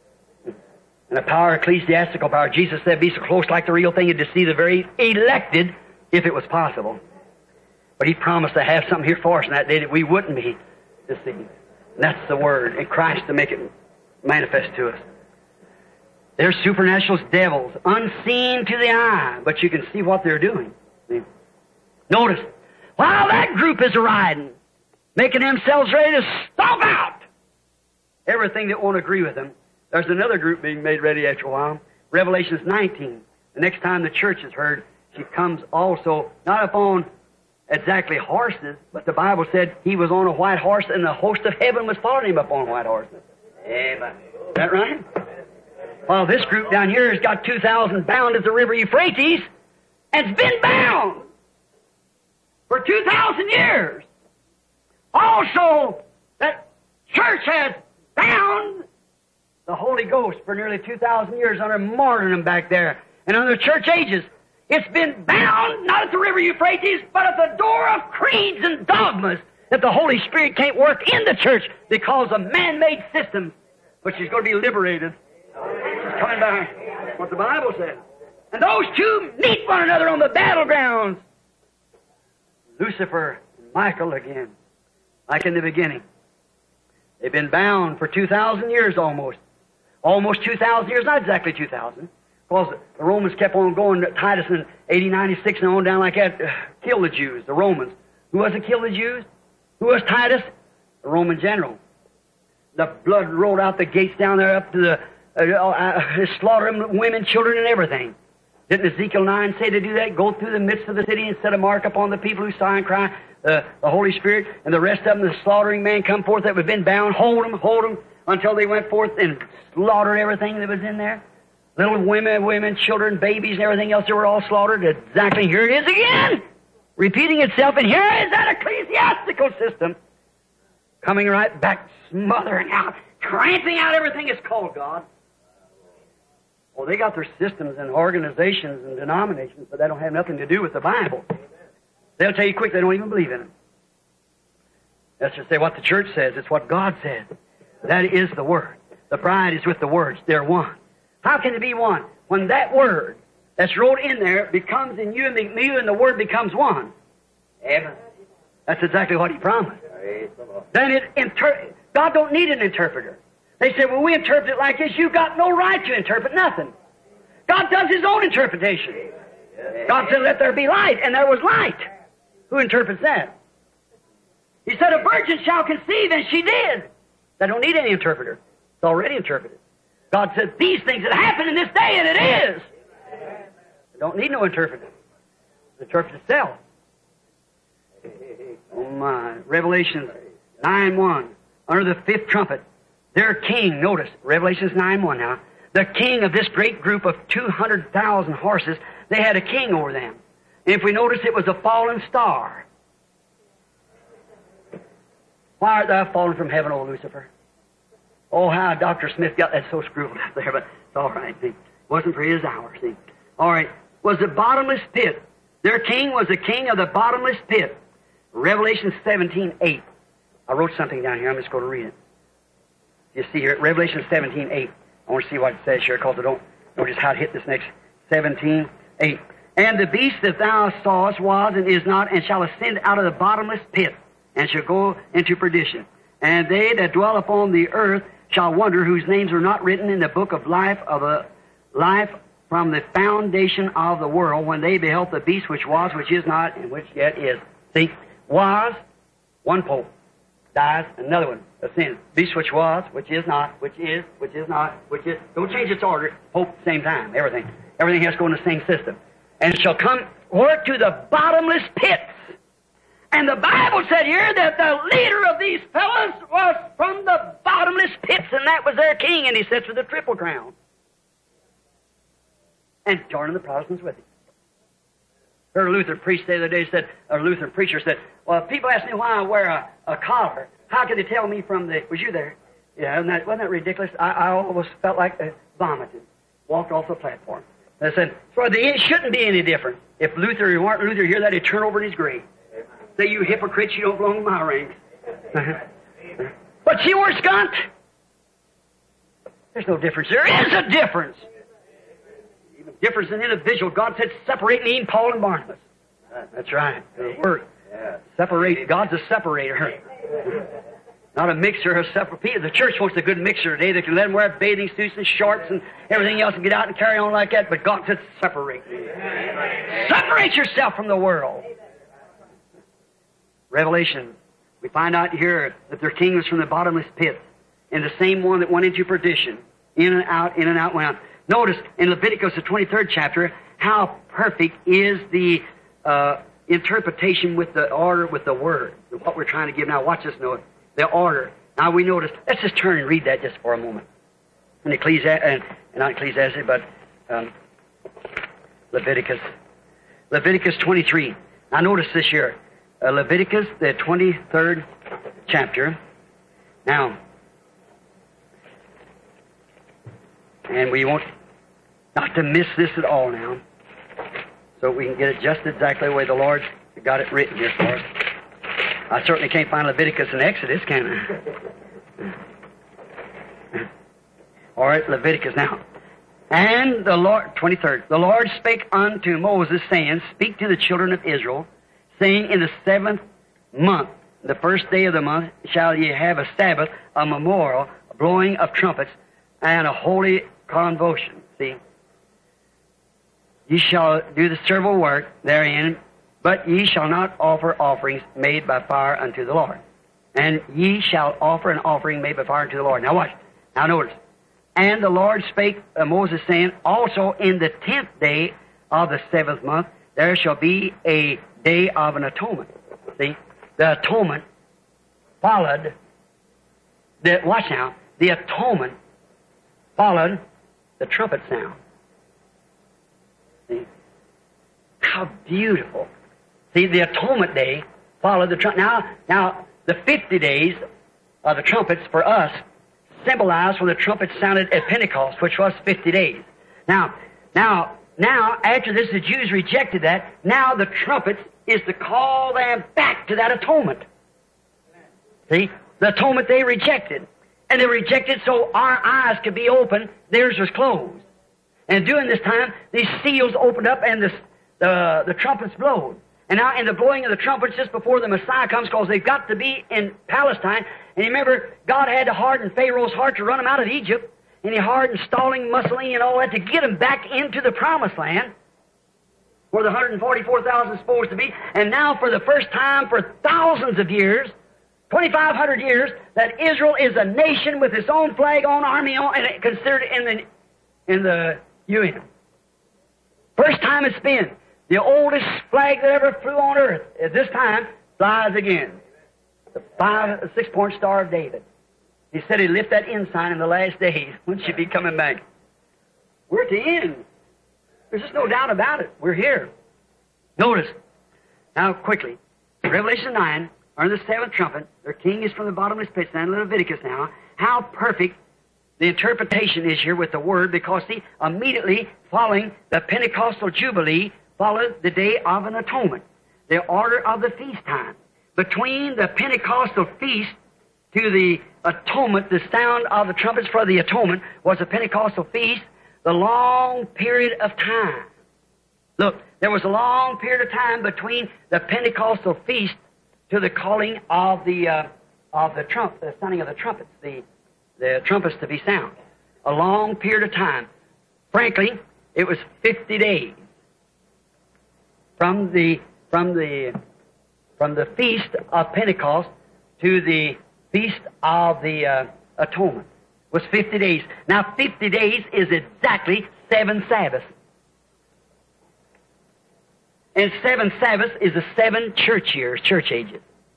And a power, ecclesiastical power. Jesus said, be so close like the real thing and to see the very elected, if it was possible. But He promised to have something here for us in that day that we wouldn't be deceived. And that's the Word in Christ to make it manifest to us. They're supernatural devils, unseen to the eye, but you can see what they're doing. See? Notice, while that group is riding, making themselves ready to stomp out everything that won't agree with them, there's another group being made ready after a while. Revelations nineteen. The next time the church is heard, she comes also, not upon exactly horses, but the Bible said He was on a white horse and the host of heaven was following Him upon white horses. Amen. Is that right? Well, this group down here has got two thousand bound at the river Euphrates and it's been bound for two thousand years. Also, that church has bound the Holy Ghost for nearly two thousand years under martyrdom back there and under church ages. It's been bound, not at the river Euphrates, but at the door of creeds and dogmas that the Holy Spirit can't work in the church because of man-made systems, but she's going to be liberated. She's coming back. What the Bible says. And those two meet one another on the battlegrounds. Lucifer and Michael again, like in the beginning. They've been bound for two thousand years almost. Almost two thousand years, not exactly two thousand. Because the Romans kept on going, Titus in A D ninety-six and on down like that, uh, kill the Jews, the Romans. Who was it kill the Jews? Who was Titus? The Roman general. The blood rolled out the gates down there up to the, uh, uh, slaughtering women, children, and everything. Didn't Ezekiel nine say to do that? Go through the midst of the city and set a mark upon the people who sigh and cry, uh, the Holy Spirit, and the rest of them, the slaughtering man come forth that had been bound, hold them, hold them, until they went forth and slaughtered everything that was in there. Little women, women, children, babies, and everything else, they were all slaughtered. Exactly, here it is again, repeating itself, and here is that ecclesiastical system coming right back, smothering out, tramping out everything that's called God. Well, they got their systems and organizations and denominations, but that don't have nothing to do with the Bible. They'll tell you quick they don't even believe in it. Let's just say what the church says. It's what God says. That is the Word. The bride is with the words. They're one. How can it be one? When that Word that's wrote in there becomes in you and the, me and the Word becomes one. Amen. That's exactly what He promised. Then it inter- God don't need an interpreter. They say, well, we interpret it like this. You've got no right to interpret nothing. God does His own interpretation. God said, let there be light, and there was light. Who interprets that? He said, a virgin shall conceive, and she did. They don't need any interpreter. It's already interpreted. God said, these things that happen in this day, and it is. They don't need no interpreter. It interprets itself. Oh my. Revelation nine one. Under the fifth trumpet, their king, notice, Revelations nine one now, the king of this great group of two hundred thousand horses, they had a king over them. And if we notice, it was a fallen star. Why art thou fallen from heaven, O Lucifer? Oh, how Doctor Smith got that so screwed up there, but it's all right. See, it wasn't for his hour, see. All right, was the bottomless pit. Their king was the king of the bottomless pit. Revelation seventeen eight. I wrote something down here. I'm just going to read it. You see here, Revelation seventeen eight. I want to see what it says here, because I don't know just how to hit this next. seventeen eight. And the beast that thou sawest was and is not, and shall ascend out of the bottomless pit, and shall go into perdition. And they that dwell upon the earth shall wonder, whose names are not written in the book of life of the life from the foundation of the world, when they beheld the beast which was, which is not, and which yet is. See, was, one pope, dies, another one ascends. Beast which was, which is not, which is, which is not, which is. Don't change its order. Pope at the same time. Everything. Everything has to go in the same system. And shall come work to the bottomless pits. And the Bible said here that the leader of these fellows was from the bottomless pits, and that was their king, and he sits with a triple crown. And joining the Protestants with him. Heard a Lutheran priest the other day said, a Lutheran preacher said, well, people ask me why I wear a, a collar. How can they tell me from the, was you there? Yeah, wasn't that, wasn't that ridiculous? I, I almost felt like I vomited. Walked off the platform. I said, so it shouldn't be any different. If Luther or Martin Luther hear that, he'd turn over in his grave. Say, you hypocrites, you don't belong in my ranks. But see where it's got? There's no difference. There is a difference. Even difference in individual. God said, separate me, Paul and Barnabas. That's right. The word. Separate. God's a separator. Not a mixer of separate people. The church wants a good mixer today. They can let them wear bathing suits and shorts and everything else and get out and carry on like that. But God said, separate me. Separate yourself from the world. Revelation, we find out here that their king was from the bottomless pit, and the same one that went into perdition. In and out, in and out, went out. Notice in Leviticus, the twenty-third chapter, how perfect is the uh, interpretation with the order, with the word. What we're trying to give now. Watch this note. The order. Now we notice, let's just turn and read that just for a moment. In Ecclesiastes, uh, not Ecclesiastes, but um, Leviticus. Leviticus twenty-three. Now notice this here. Uh, Leviticus, the twenty-third chapter. Now, and we want not to miss this at all now, so we can get it just exactly the way the Lord got it written here for us. I certainly can't find Leviticus and Exodus, can I? All right, Leviticus now. And the Lord, twenty-third, the Lord spake unto Moses, saying, speak to the children of Israel, saying, in the seventh month, the first day of the month, shall ye have a Sabbath, a memorial, a blowing of trumpets, and a holy convocation. See? Ye shall do the servile work therein, but ye shall not offer offerings made by fire unto the Lord. And ye shall offer an offering made by fire unto the Lord. Now watch. Now notice. And the Lord spake to Moses, saying, also in the tenth day of the seventh month, there shall be a day of an atonement. See? The atonement followed, the, watch now, the atonement followed the trumpet sound. See? How beautiful. See, the atonement day followed the trumpet. Now, now, the fifty days of the trumpets for us symbolize when the trumpet sounded at Pentecost, which was fifty days. Now, now, now, after this, the Jews rejected that. Now the trumpet is to call them back to that atonement. See? The atonement they rejected. And they rejected so our eyes could be open, theirs was closed. And during this time, these seals opened up and the, the, the trumpets blowed. And now in the blowing of the trumpets just before the Messiah comes, because they've got to be in Palestine. And you remember, God had to harden Pharaoh's heart to run them out of Egypt. And he hardened Stalling, Mussolini, and all that to get them back into the Promised Land, where the one hundred forty-four thousand is supposed to be. And now for the first time for thousands of years, twenty-five hundred years, that Israel is a nation with its own flag, own army, own, and considered in the, in the U N. First time it's been. The oldest flag that ever flew on earth at this time flies again. The five, the six-point Star of David. He said he'd lift that ensign in the last days when she'd be coming back. We're at the end. There's just no doubt about it. We're here. Notice, now quickly, Revelation nine, or the seventh trumpet, their king is from the bottomless pit, and Leviticus now, how perfect the interpretation is here with the word, because see, immediately following the Pentecostal Jubilee followed the Day of an Atonement, the order of the feast time. Between the Pentecostal feast to the atonement, the sound of the trumpets for the atonement was a Pentecostal feast, the long period of time. Look, there was a long period of time between the Pentecostal feast to the calling of the uh, of the trump, the sounding of the trumpets, the the trumpets to be sound. A long period of time. Frankly, it was fifty days from the from the from the feast of Pentecost to the feast of the uh, atonement. It was fifty days. Now, fifty days is exactly seven Sabbaths. And seven Sabbaths is the seven church years, church ages.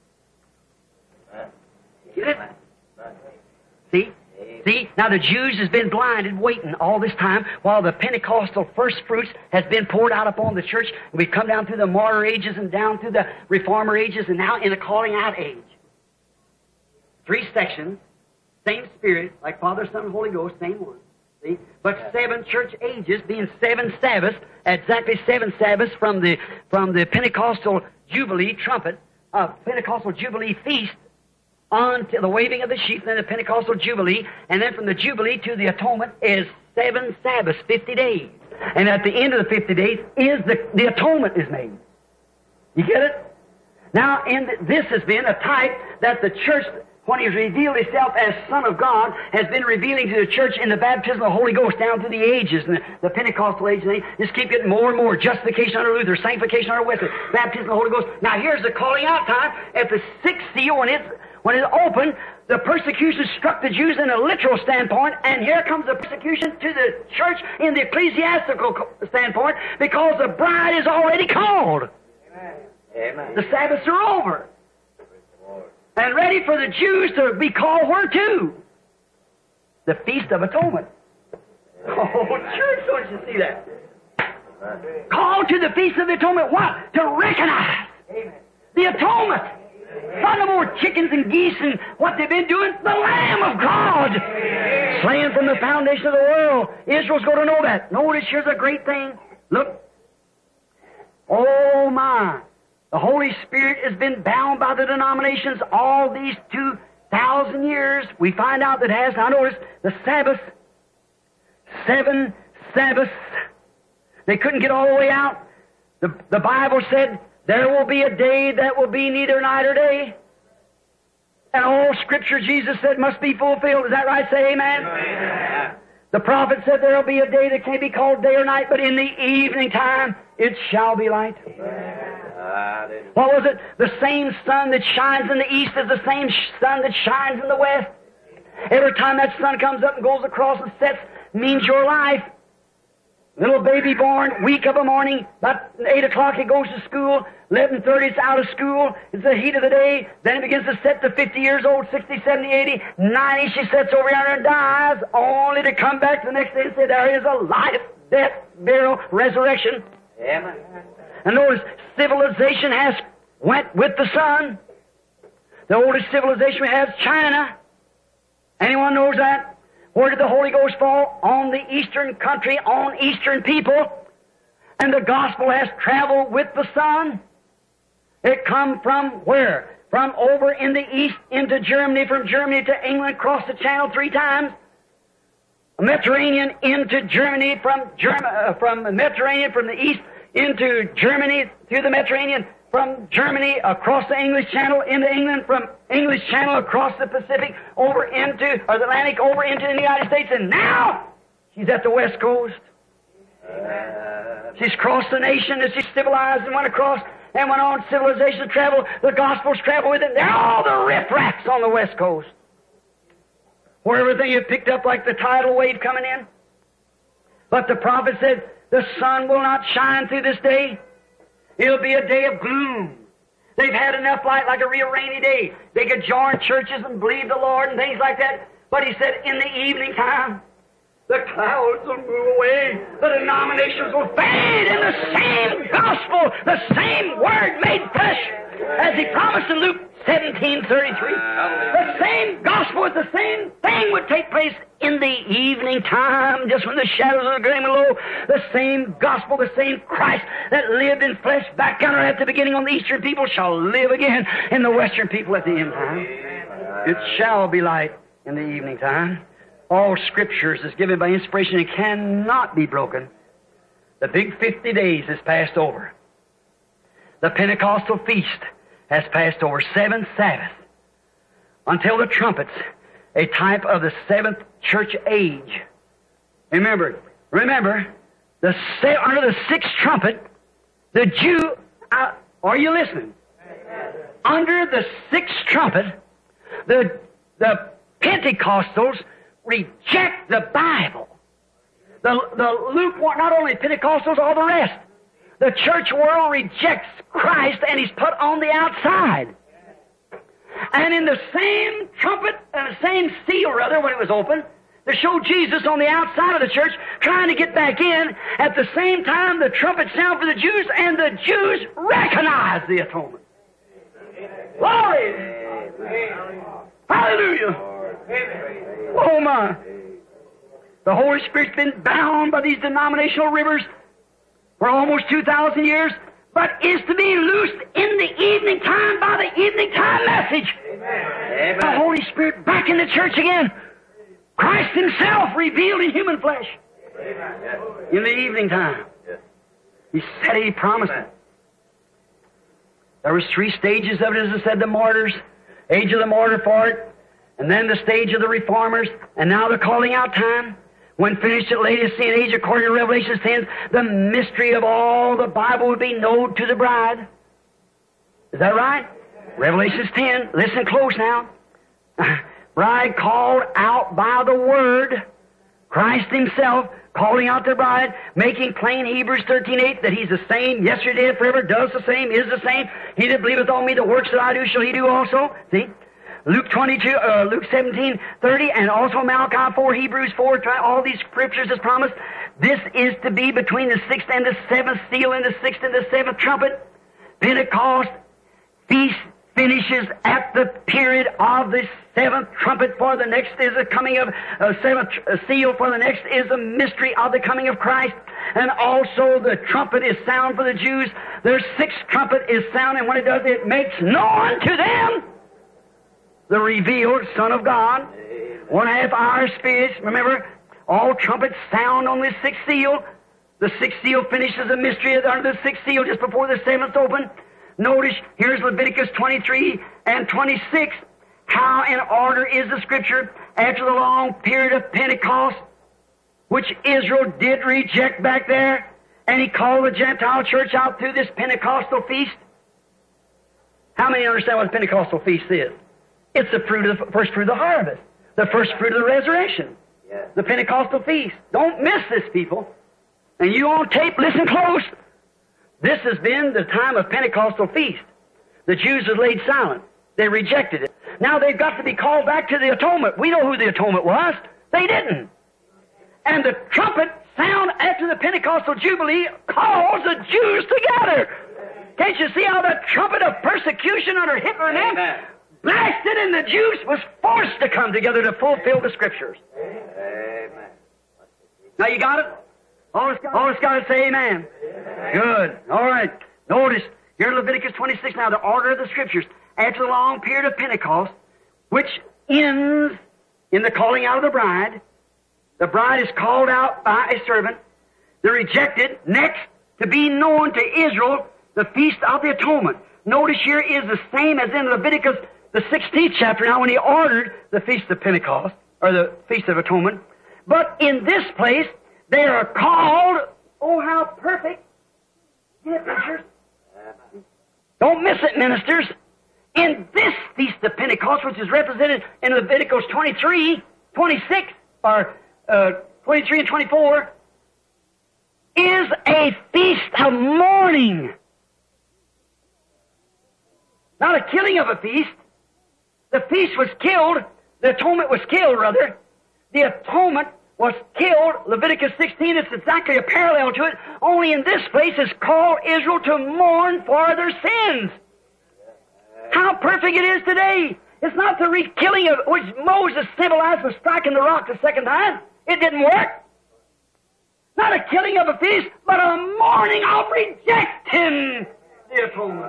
Get it? See? See? Now the Jews has been blinded, waiting all this time, while the Pentecostal first fruits has been poured out upon the church. We've come down through the martyr ages and down through the reformer ages, and now in the calling out age. Three sections, same Spirit, like Father, Son, and Holy Ghost, same one. See? But seven church ages, being seven Sabbaths, exactly seven Sabbaths from the from the Pentecostal Jubilee trumpet, uh, Pentecostal Jubilee feast, on to the waving of the sheep, and then the Pentecostal Jubilee, and then from the Jubilee to the atonement is seven Sabbaths, fifty days. And at the end of the fifty days is the, the atonement is made. You get it? Now, in the, this has been a type that the church, when He's revealed Himself as Son of God, has been revealing to the church in the baptism of the Holy Ghost down through the ages, and the, the Pentecostal age, and they just keep getting more and more. Justification under Luther, sanctification under Wesley, baptism of the Holy Ghost. Now here's the calling out time. At the sixth seal, when it's, when it's opened, the persecution struck the Jews in a literal standpoint, and here comes the persecution to the church in the ecclesiastical standpoint, because the bride is already called. Amen. The Sabbaths are over. And ready for the Jews to be called where to? The Feast of Atonement. Oh, church, don't you see that? Called to the Feast of Atonement. What? To recognize the atonement. Not no more chickens and geese and what they've been doing. The Lamb of God. Slain from the foundation of the world. Israel's going to know that. Notice here's a great thing. Look. Oh, my. The Holy Spirit has been bound by the denominations all these two thousand years. We find out that it has. Now notice, the Sabbath, seven Sabbaths. They couldn't get all the way out. The, the Bible said, there will be a day that will be neither night or day. And all Scripture, Jesus said, must be fulfilled. Is that right? Say amen. Amen. The prophet said there will be a day that can't be called day or night, but in the evening time it shall be light. Amen. What was it? The same sun that shines in the east is the same sun that shines in the west. Every time that sun comes up and goes across and sets means your life. Little baby born, week of a morning, about eight o'clock he goes to school, eleven thirty it's out of school, it's the heat of the day, then it begins to set to fifty years old, sixty, seventy, eighty, ninety, she sets over yonder and dies, only to come back the next day and say there is a life, death, burial, resurrection. Amen. And notice, civilization has went with the sun. The oldest civilization we have is China. Anyone knows that? Where did the Holy Ghost fall? On the eastern country, on eastern people. And the gospel has traveled with the sun. It come from where? From over in the east into Germany, from Germany to England, across the channel three times. Mediterranean into Germany, from Germ- uh, from the Mediterranean from the east into Germany, through the Mediterranean, from Germany across the English Channel into England, from English Channel across the Pacific over into, or the Atlantic over into the United States, and now she's at the West Coast. She's crossed the nation as she's civilized and went across and went on civilization travel. The Gospels travel with it. They're all the riffraffs on the West Coast, where everything is picked up like the tidal wave coming in. But the prophet said, the sun will not shine through this day. It'll be a day of gloom. They've had enough light, like a real rainy day. They could join churches and believe the Lord and things like that. But he said, in the evening time, the clouds will move away. The denominations will fade, and the same gospel, the same word made flesh, as he promised in Luke seventeen thirty-three. The same gospel, the same thing would take place in the evening time, just when the shadows of the grave below. The same gospel, the same Christ that lived in flesh back on at the beginning on the eastern people shall live again in the western people at the end time. It shall be light in the evening time. All Scriptures is given by inspiration and cannot be broken. The big fifty days has passed over. The Pentecostal feast has passed over. Seven Sabbaths. Until the trumpets, a type of the seventh church age. Remember, remember, the se- under the sixth trumpet, the Jew, uh, are you listening? Under the sixth trumpet, the, the Pentecostals reject the Bible. The, the lukewarm, not only Pentecostals, all the rest. The church world rejects Christ and He's put on the outside. And in the same trumpet, and the same seal, rather, when it was open, to show Jesus on the outside of the church, trying to get back in, at the same time the trumpet sound for the Jews, and the Jews recognize the atonement. Glory! Hallelujah! Oh my! The Holy Spirit's been bound by these denominational rivers for almost two thousand years, but is to be loosed in the evening time by the evening time message. Amen. The Holy Spirit back in the church again. Christ Himself revealed in human flesh. Amen. In the evening time. He said it, He promised it. There was three stages of it, as I said, the martyrs, age of the martyr for it, and then the stage of the reformers, and now the calling out time. When finished at latest in age, according to Revelation ten, the mystery of all the Bible would be known to the bride. Is that right? Revelation ten, listen close now. Bride called out by the Word, Christ Himself calling out the bride, making plain Hebrews thirteen eight that He's the same yesterday and forever, does the same, is the same. He that believeth on me, the works that I do shall he do also. See? Luke twenty-two, uh, Luke seventeen thirty, and also Malachi four, Hebrews four, all these scriptures as promised. This is to be between the sixth and the seventh seal and the sixth and the seventh trumpet. Pentecost feast finishes at the period of the seventh trumpet, for the next is the coming of uh, seventh uh, seal, for the next is the mystery of the coming of Christ. And also the trumpet is sound for the Jews. Their sixth trumpet is sound, and when it does, it makes known to them the revealed Son of God. One half hour spirits. Remember, all trumpets sound on this sixth seal. The sixth seal finishes the mystery under the sixth seal just before the seventh open. Notice, here's Leviticus twenty-three and twenty-six. How in order is the Scripture after the long period of Pentecost, which Israel did reject back there, and He called the Gentile church out through this Pentecostal feast. How many understand what the Pentecostal feast is? It's the fruit of the first fruit of the harvest, the first fruit of the resurrection, yes. The Pentecostal feast. Don't miss this, people. And you on tape, listen close. This has been the time of Pentecostal feast. The Jews have laid silent. They rejected it. Now they've got to be called back to the atonement. We know who the atonement was. They didn't. And the trumpet sound after the Pentecostal Jubilee calls the Jews together. Can't you see how the trumpet of persecution under Hitler and them blasted, and the Jews was forced to come together to fulfill the Scriptures? Amen. Now you got it? All it's got, all it's got to say amen. Amen. Good. All right. Notice, here in Leviticus twenty-six now, the order of the Scriptures. After the long period of Pentecost, which ends in the calling out of the bride, The bride is called out by a servant. The rejected, next, to be known to Israel, the Feast of the Atonement. Notice here is the same as in Leviticus, the sixteenth chapter, now when he ordered the Feast of Pentecost, or the Feast of Atonement. But in this place, they are called, oh, how perfect. Get it, ministers? Don't miss it, ministers. In this Feast of Pentecost, which is represented in Leviticus twenty-three, twenty-six, or uh, twenty-three and twenty-four, is a feast of mourning. Not a killing of a feast. The feast was killed. The atonement was killed, rather. The atonement was killed. Leviticus sixteen, it's exactly a parallel to it. Only in this place is called Israel to mourn for their sins. How perfect it is today. It's not the re-killing of which Moses symbolized with striking the rock the second time. It didn't work. Not a killing of a feast, but a mourning of rejecting the atonement.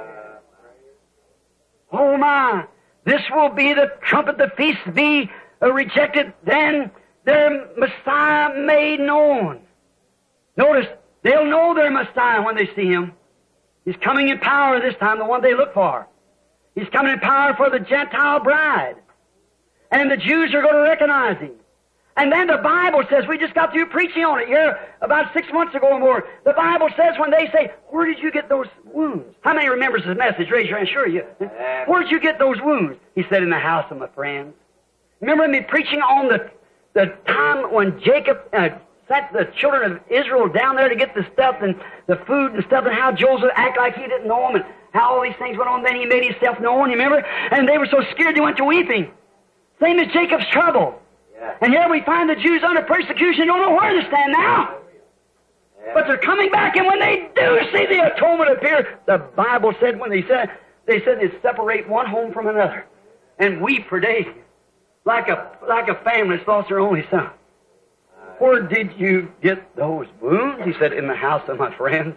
Oh my, this will be the trumpet, the feast be uh, rejected, then their Messiah made known. Notice, they'll know their Messiah when they see Him. He's coming in power this time, the one they look for. He's coming in power for the Gentile bride. And the Jews are going to recognize Him. And then the Bible says, we just got through preaching on it here about six months ago or more. The Bible says when they say, where did you get those wounds? How many remembers this message? Raise your hand. Sure you. Where did you get those wounds? He said, in the house of my friends. Remember me preaching on the, the time when Jacob uh, sent the children of Israel down there to get the stuff and the food and stuff, and how Joseph acted like he didn't know him and how all these things went on. Then he made himself known, you remember? And they were so scared they went to weeping. Same as Jacob's trouble. And here we find the Jews under persecution, don't know where to stand now. But they're coming back, and when they do see the atonement appear, the Bible said when they said, they said they'd separate one home from another and weep for days, like a, like a family that's lost their only son. Where did you get those wounds? He said, in the house of my friends.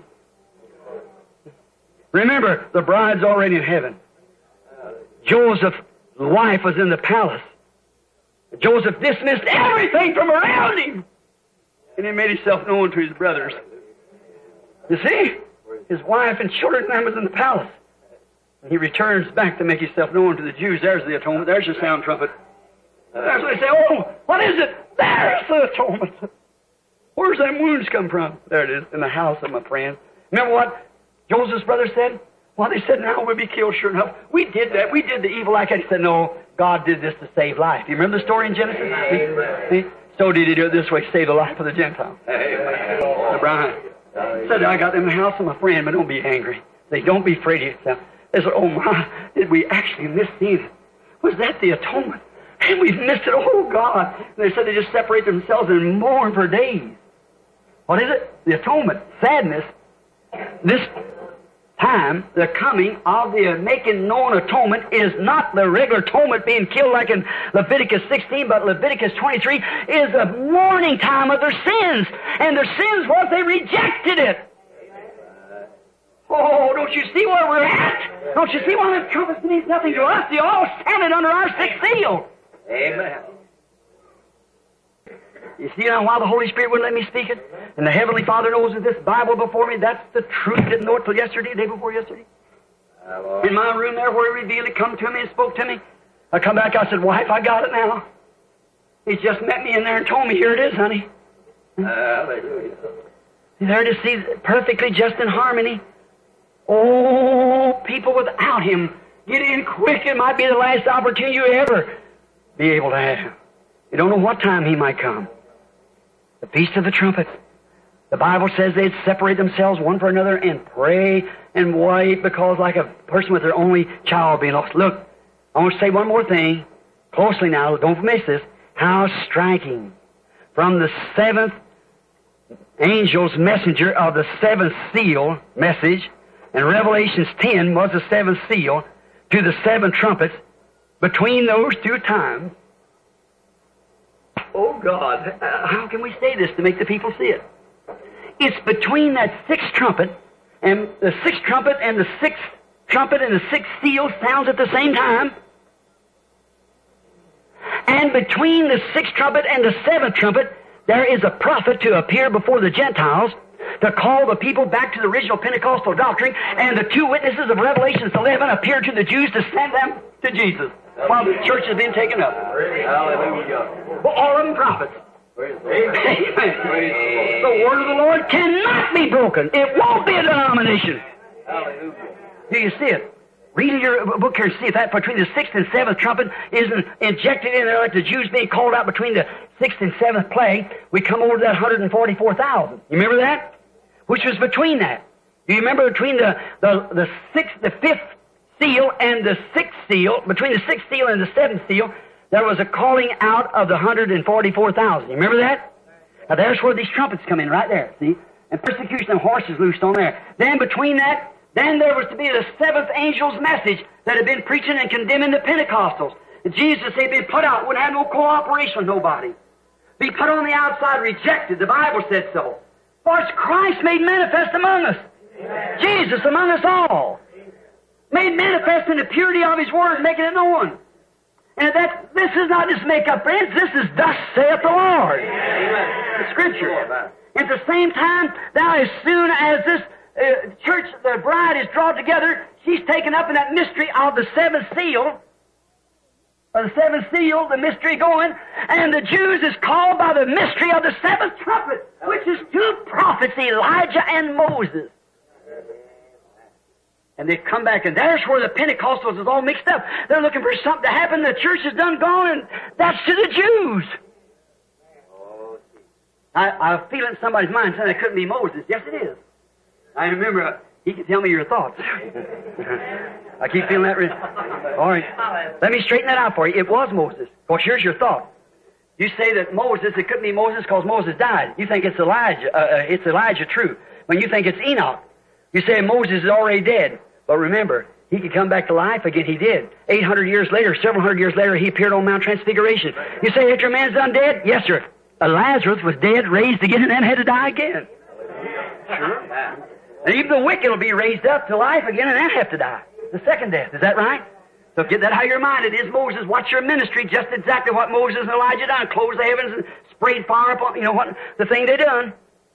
Remember, the bride's already in heaven. Joseph's wife was in the palace. Joseph dismissed everything from around him, and he made himself known to his brothers. You see, his wife and children now was in the palace. And he returns back to make himself known to the Jews. There's the atonement. There's the sound trumpet. That's what they say, oh, what is it? There's the atonement. Where's them wounds come from? There it is, in the house of my friend. Remember what Joseph's brothers said? Well, they said, now we'll be killed, sure enough. We did that. We did the evil like that. He said, no, God did this to save life. Do you remember the story in Genesis? See? See? So did He do it this way, save the life of the Gentile. The bride said, I got them in the house of my friend, but don't be angry. They don't be afraid of yourself. They said, oh my, did we actually miss seeing it? Was that the atonement? And we've missed it, oh God. And they said they just separate themselves and mourn for days. What is it? The atonement. Sadness. This time, the coming of the making known atonement is not the regular atonement being killed like in Leviticus sixteen, but Leviticus twenty-three is a mourning time of their sins. And their sins was they rejected it. Oh, don't you see where we're at? Don't you see why the trumpets means nothing to us? They all standing under our sixth seal. Amen. You see now why the Holy Spirit wouldn't let me speak it? And the Heavenly Father knows that this Bible before me, that's the truth. Didn't know it till yesterday, day before yesterday. Hello. In my room there where He revealed it, come to me and spoke to me. I come back, I said, wife, I got it now. He just met me in there and told me, here it is, honey. Hallelujah. There to see perfectly just in harmony. Oh, people without Him, get in quick. It might be the last opportunity you ever be able to have. You don't know what time He might come. The Feast of the Trumpets. The Bible says they'd separate themselves one for another and pray and wait because like a person with their only child being lost. Look, I want to say one more thing. Closely now, don't miss this. How striking. From the seventh angel's messenger of the seventh seal message, and Revelations ten was the seventh seal, to the seven trumpets, between those two times, oh God, uh, how can we say this to make the people see it? It's between that sixth trumpet and the sixth trumpet and the sixth trumpet and the sixth seal sounds at the same time. And between the sixth trumpet and the seventh trumpet, there is a prophet to appear before the Gentiles, to call the people back to the original Pentecostal doctrine, and the two witnesses of Revelation eleven appear to the Jews to send them to Jesus while the church has been taken up. Hallelujah. Well, all of them prophets. Praise the Amen. The word of the Lord cannot be broken. It won't be a denomination. Hallelujah. Do you see it? Read in your book here and see if that between the sixth and seventh trumpet isn't injected in there like the Jews being called out between the sixth and seventh plague. We come over to that one hundred forty-four thousand. You remember that? Which was between that. Do you remember between the, the, the sixth, the fifth seal and the sixth seal, between the sixth seal and the seventh seal, there was a calling out of the one hundred forty-four thousand. You remember that? Now there's where these trumpets come in, right there, see? And persecution of horses loosed on there. Then between that, then there was to be the seventh angel's message that had been preaching and condemning the Pentecostals. And Jesus had been put out, wouldn't have no cooperation with nobody. Be put on the outside, rejected. The Bible said so. For it's Christ made manifest among us. Amen. Jesus among us all. Made manifest in the purity of His Word, making it known. And that this is not just make-up, friends. This is thus saith the Lord. Amen. The Scripture. At the same time, now as soon as this uh, church, the bride, is drawn together, she's taken up in that mystery of the seventh seal. Or the seventh seal, the mystery going, and the Jews is called by the mystery of the seventh trumpet, which is two prophets, Elijah and Moses. And they come back, and there's where the Pentecostals is all mixed up. They're looking for something to happen. The church is done gone, and that's to the Jews. I, I feel it in somebody's mind saying it couldn't be Moses. Yes, it is. I remember, uh, he can tell me your thoughts. I keep feeling that. Re- All right. Let me straighten that out for you. It was Moses. Of course, here's your thought. You say that Moses, it couldn't be Moses because Moses died. You think it's Elijah. Uh, uh, it's Elijah true. When you think it's Enoch, you say Moses is already dead. But remember, he could come back to life again. He did. eight hundred years later, several hundred years later, he appeared on Mount Transfiguration. You say, after a man's done dead? Yes, sir. Uh, Lazarus was dead, raised again, and then had to die again. Sure. And even the wicked will be raised up to life again and then have to die. The second death. Is that right? So get that out of your mind. It is Moses. Watch your ministry, just exactly what Moses and Elijah done. Closed the heavens and sprayed fire upon, you know what, the thing they done.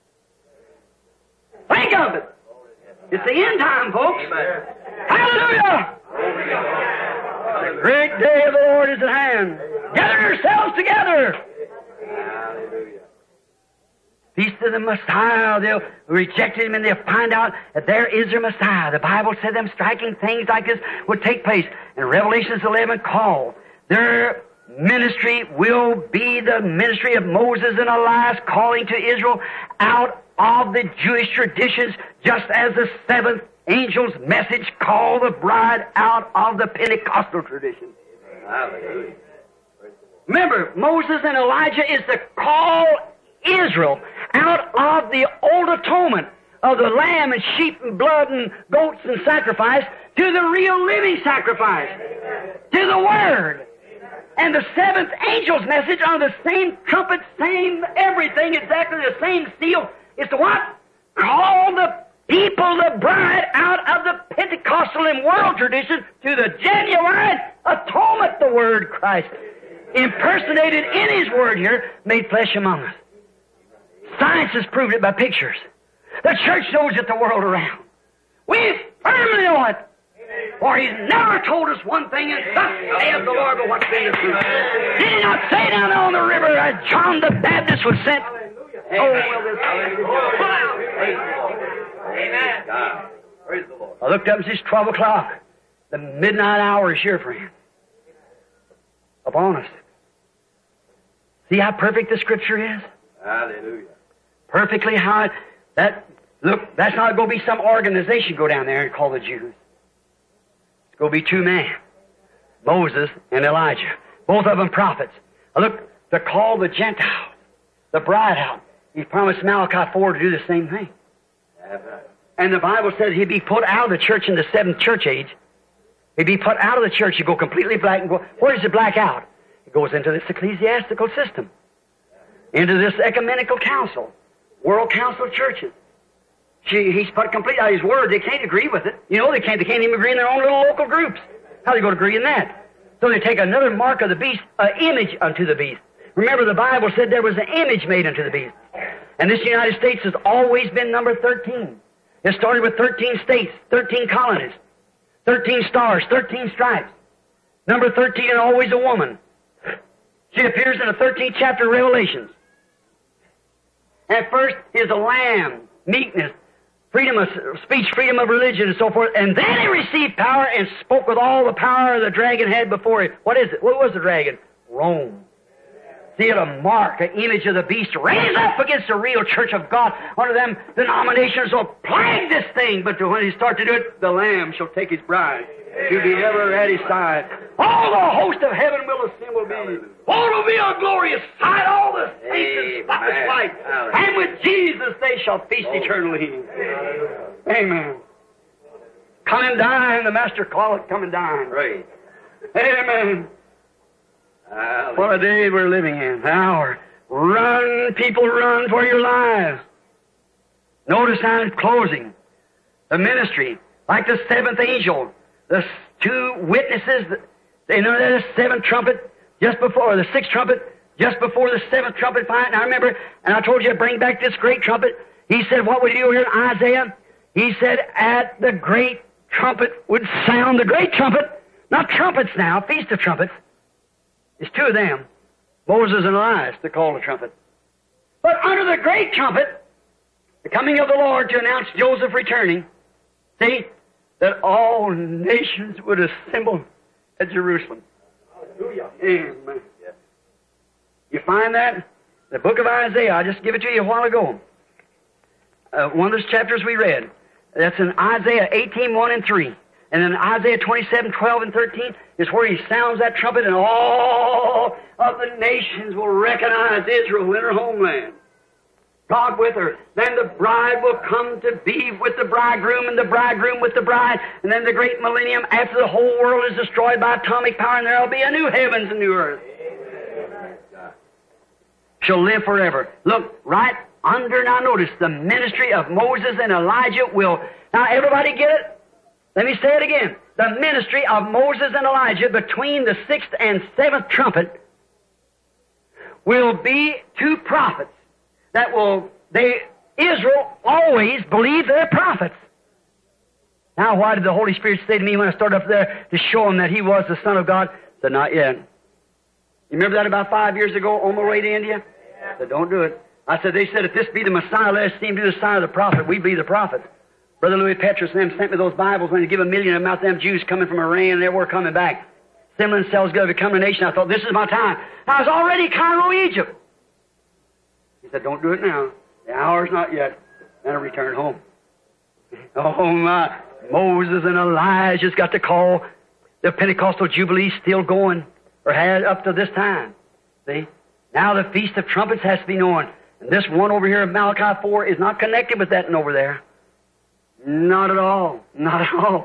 Think of it. It's the end time, folks. Amen. Hallelujah! The great day of the Lord is at hand. Gather yourselves together. Hallelujah. Feast of the Messiah. They'll reject Him and they'll find out that there is their Messiah. The Bible said them striking things like this would take place. And Revelation eleven called. Their ministry will be the ministry of Moses and Elias calling to Israel out of the Jewish traditions, just as the seventh angel's message called the bride out of the Pentecostal tradition. Hallelujah. Remember, Moses and Elijah is to call Israel out of the old atonement of the lamb and sheep and blood and goats and sacrifice to the real living sacrifice, to the Word. And the seventh angel's message on the same trumpet, same everything, exactly the same seal, is to what? Call the people, the bride, out of the Pentecostal and world tradition to the genuine atonement, the Word Christ, impersonated in His Word here, made flesh among us. Science has proved it by pictures. The church knows it the world around. We firmly know it. For He's never told us one thing, and thus saith the Lord, but what's been the truth. Did He not say down on the river as John the Baptist was sent? Oh, well, this... Amen. Praise the Lord. I looked up and it's twelve o'clock. The midnight hour is here, friend. Upon us. See how perfect the Scripture is? Hallelujah. Perfectly how it, that, look, that's not going to be some organization go down there and call the Jews. It's going to be two men, Moses and Elijah. Both of them prophets. Now look, to call the Gentiles, the bride out. He promised Malachi four to do the same thing. And the Bible says he'd be put out of the church in the seventh church age. He'd be put out of the church. He'd go completely black and go, where does it black out? It goes into this ecclesiastical system, into this ecumenical council, world council of churches. She, he's put completely out of His Word. They can't agree with it. You know they can't. They can't even agree in their own little local groups. How are they going to agree in that? So they take another mark of the beast, an image unto the beast. Remember, the Bible said there was an image made unto the beast. And this United States has always been number thirteen. It started with thirteen states, thirteen colonies, thirteen stars, thirteen stripes. Number thirteen, and always a woman. She appears in the thirteenth chapter of Revelations. At first is a lamb, meekness, freedom of speech, freedom of religion, and so forth. And then he received power and spoke with all the power the dragon had before it. What is it? What was the dragon? Rome. See it, a mark, an image of the beast raised up against the real church of God. One of them denominations will plague this thing, but when he starts to do it, the Lamb shall take his bride to be ever at his side. All the host of heaven will assemble me. Oh, it will be a glorious sight. All the saints in spotless white. And with Jesus they shall feast eternally. Amen. Come and dine. The Master calleth, come and dine. Praise. Amen. What a day we're living in. An hour. Run, people, run for your lives. Notice now in closing, the ministry, like the seventh angel, the two witnesses, they know that the seventh trumpet just before, the sixth trumpet just before the seventh trumpet. And I remember, and I told you to bring back this great trumpet. He said, what would he do here in Isaiah? He said, at the great trumpet would sound, the great trumpet, not trumpets now, Feast of Trumpets. It's two of them, Moses and Elias, to call the trumpet. But under the great trumpet, the coming of the Lord to announce Joseph returning, see, that all nations would assemble at Jerusalem. Hallelujah. Amen. You find that? The book of Isaiah, I just give it to you a while ago. Uh, one of those chapters we read. That's in Isaiah eighteen, one and three. And then Isaiah twenty-seven, twelve and thirteen is where he sounds that trumpet, and all of the nations will recognize Israel in her homeland. God with her. Then the bride will come to be with the bridegroom, and the bridegroom with the bride. And then the great millennium, after the whole world is destroyed by atomic power, and there will be a new heavens and new earth. Shall live forever. Look, right under, now notice, the ministry of Moses and Elijah will... Now, everybody get it? Let me say it again. The ministry of Moses and Elijah between the sixth and seventh trumpet will be two prophets that will, they, Israel always believed they're prophets. Now, why did the Holy Spirit say to me when I started up there to show him that he was the Son of God? I said, not yet. You remember that about five years ago on my way to India? I said, don't do it. I said, they said, if this be the Messiah, let us see him do the sign of the prophet. We be the prophet. Brother Louis Petrus and them sent me those Bibles when they give a million of them out to them Jews coming from Iran, and they were coming back. Assembling themselves going to become a nation. I thought, this is my time. I was already Cairo, Egypt. He said, don't do it now. The hour's not yet. Then I returned home. Oh, my. Moses and Elijah's got to call. The Pentecostal Jubilee still going, or had up to this time. See? Now the Feast of Trumpets has to be known. And this one over here of Malachi four is not connected with that one over there. Not at all. Not at all.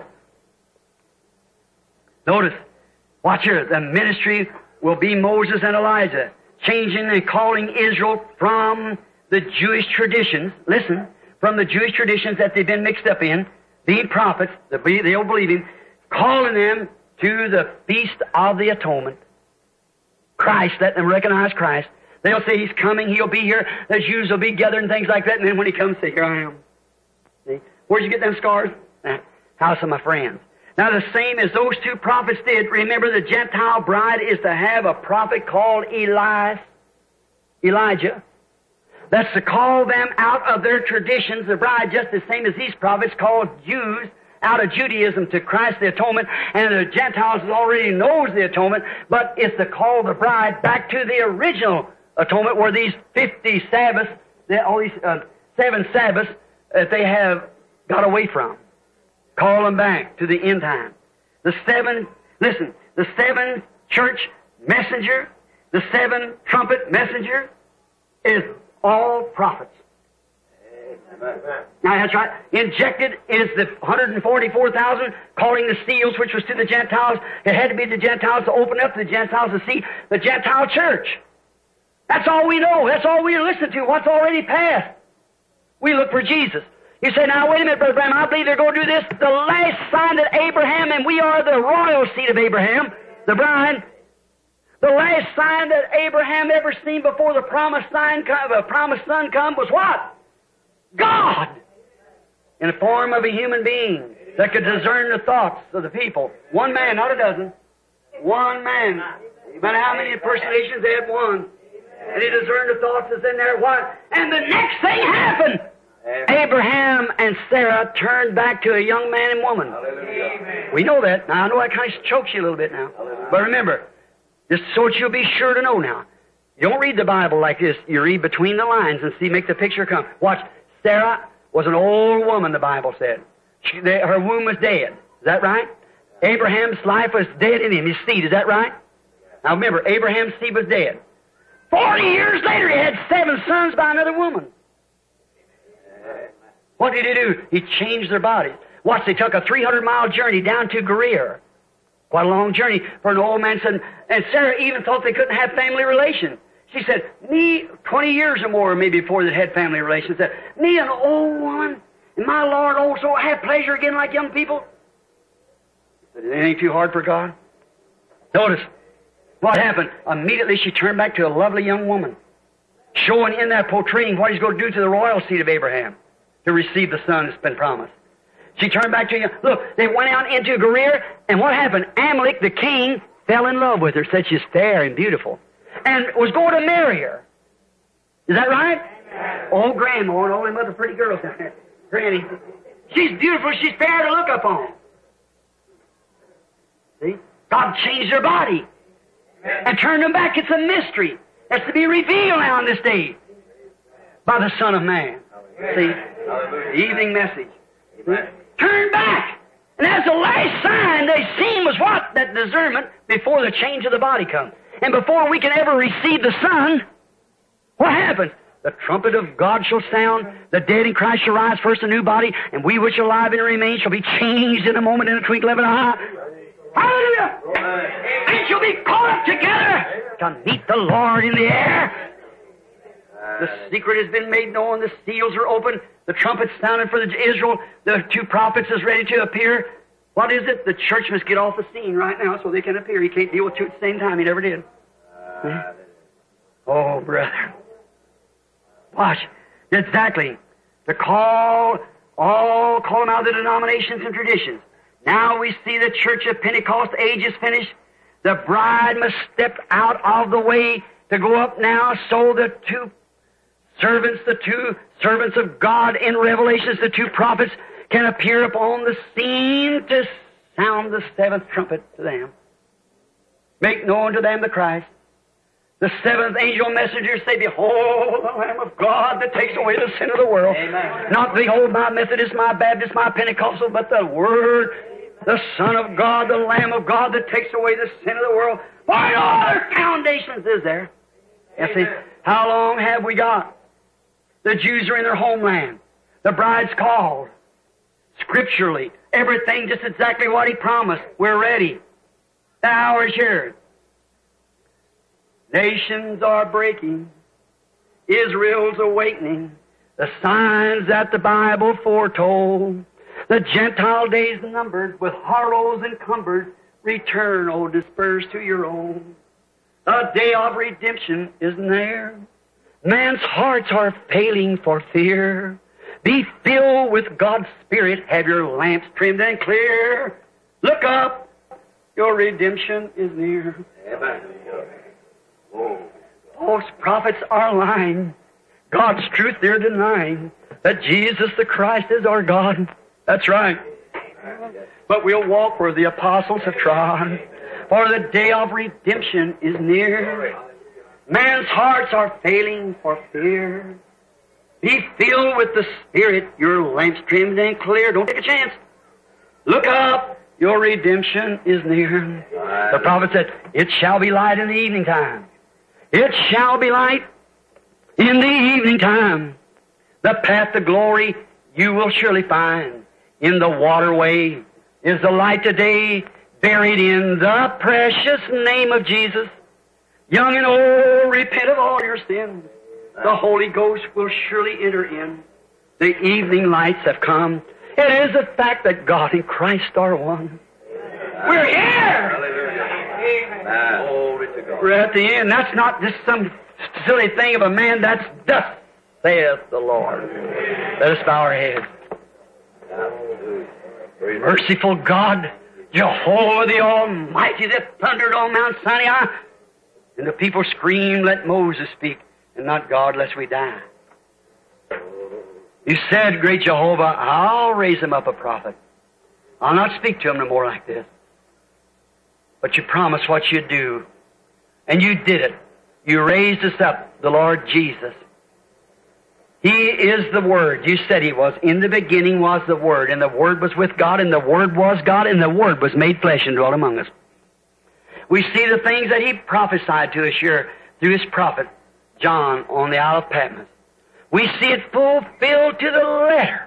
Notice, watch here. The ministry will be Moses and Elijah, changing and calling Israel from the Jewish traditions. Listen, from the Jewish traditions that they've been mixed up in, being prophets, the old believing, calling them to the Feast of the Atonement. Christ, let them recognize Christ. They'll say He's coming, He'll be here, the Jews will be gathered and things like that, and then when He comes, say, here I am. See? Where'd you get them scars? Uh, house of my friends. Now the same as those two prophets did, remember the Gentile bride is to have a prophet called Elias, Elijah. That's to call them out of their traditions, the bride, just the same as these prophets called Jews out of Judaism to Christ the atonement, and the Gentiles already knows the atonement, but it's to call the bride back to the original atonement where these fifty Sabbaths, all these uh, seven Sabbaths that they have got away from. Call them back to the end time. The seven, listen, the seven church messenger, the seven trumpet messenger is all prophets. Now that's right. Injected is the one hundred forty-four thousand, calling the seals, which was to the Gentiles. It had to be the Gentiles to open up the Gentiles to see the Gentile church. That's all we know. That's all we listen to. What's already passed. We look for Jesus. You say, now wait a minute, Brother Branham, I believe they're going to do this. The last sign that Abraham, and we are the royal seed of Abraham, the bride. The last sign that Abraham ever seen before the promised sign, the promised son come was what? God! In the form of a human being that could discern the thoughts of the people. One man, not a dozen. One man. No matter how many impersonations they had, one. And he discerned the thoughts that's in there. What? And the next thing happened. Abraham and Sarah turned back to a young man and woman. Hallelujah. We know that. Now, I know that kind of chokes you a little bit now. But remember, just so that you'll be sure to know now. You don't read the Bible like this. You read between the lines and see, make the picture come. Watch. Sarah was an old woman, the Bible said. She, they, her womb was dead. Is that right? Abraham's life was dead in him, his seed. Is that right? Now remember, Abraham's seed was dead. Forty years later, he had seven sons by another woman. What did he do? He changed their bodies. Watch, they took a three hundred mile journey down to Gerar. Quite a long journey for an old man. Said, and Sarah even thought they couldn't have family relations. She said, me, twenty years or more maybe before they had family relations, said, me, an old woman, and my Lord also have pleasure again like young people? It ain't too hard for God. Notice what happened. Immediately she turned back to a lovely young woman, showing in that portraying what he's going to do to the royal seed of Abraham to receive the son that's been promised. She turned back to you. Look, they went out into Gerar, and what happened? Amalek, the king, fell in love with her, said she's fair and beautiful, and was going to marry her. Is that right? Amen. Oh, Grandma and all them other pretty girls down there. Granny. She's beautiful. She's fair to look upon. See? God changed their body and turned them back. It's a mystery that's to be revealed now in this day by the Son of Man. See? The evening message. Turn back. And that's the last sign they seen was what? That discernment before the change of the body comes. And before we can ever receive the Son, what happens? The trumpet of God shall sound, the dead in Christ shall rise first, a new body, and we which are alive and remain shall be changed in a moment, in a twinkling of an eye. Hallelujah! And shall be caught up together to meet the Lord in the air. The secret has been made known, the seals are open, the trumpet's sounded for the Israel, the two prophets is ready to appear. What is it? The church must get off the scene right now so they can appear. He can't deal with two at the same time. He never did. Uh, oh, brother. Watch. Exactly. To call all, call them out of the denominations and traditions. Now we see the church of Pentecost age is finished. The bride must step out of the way to go up now so the two servants, the two servants of God in Revelations, the two prophets, can appear upon the scene to sound the seventh trumpet to them. Make known to them the Christ. The seventh angel messenger say, behold the Lamb of God that takes away the sin of the world. Amen. Not behold my Methodist, my Baptist, my Pentecostal, but the Word, the Son of God, the Lamb of God that takes away the sin of the world. Why, all their foundations is there. You see, how long have we got? The Jews are in their homeland. The bride's called. Scripturally, everything just exactly what He promised. We're ready. The hour is here. Nations are breaking. Israel's awakening. The signs that the Bible foretold. The Gentile days numbered, with harlots encumbered. Return, O dispersed to your own. The day of redemption is near. Man's hearts are failing for fear. Be filled with God's Spirit. Have your lamps trimmed and clear. Look up. Your redemption is near. Amen. False prophets are lying. God's truth they're denying. That Jesus the Christ is our God. That's right. But we'll walk where the apostles have trod. For the day of redemption is near. Man's hearts are failing for fear. Be filled with the Spirit, your lamps trimmed and clear. Don't take a chance. Look up, your redemption is near. The prophet said, it shall be light in the evening time. It shall be light in the evening time. The path to glory you will surely find. In the waterway is the light today, buried in the precious name of Jesus. Young and old, repent of all your sins. The Holy Ghost will surely enter in. The evening lights have come. It is a fact that God and Christ are one. We're here! Amen. Glory to God. We're at the end. That's not just some silly thing of a man. That's thus saith the Lord. Let us bow our heads. Hallelujah. Praise Merciful God, Jehovah the Almighty that thundered on Mount Sinai. And the people screamed, let Moses speak, and not God, lest we die. You said, great Jehovah, I'll raise him up a prophet. I'll not speak to him no more like this. But you promised what you'd do. And you did it. You raised us up, the Lord Jesus. He is the Word. You said He was. In the beginning was the Word, and the Word was with God, and the Word was God, and the Word was made flesh and dwelt among us. We see the things that He prophesied to us here through His prophet, John, on the Isle of Patmos. We see it fulfilled to the letter.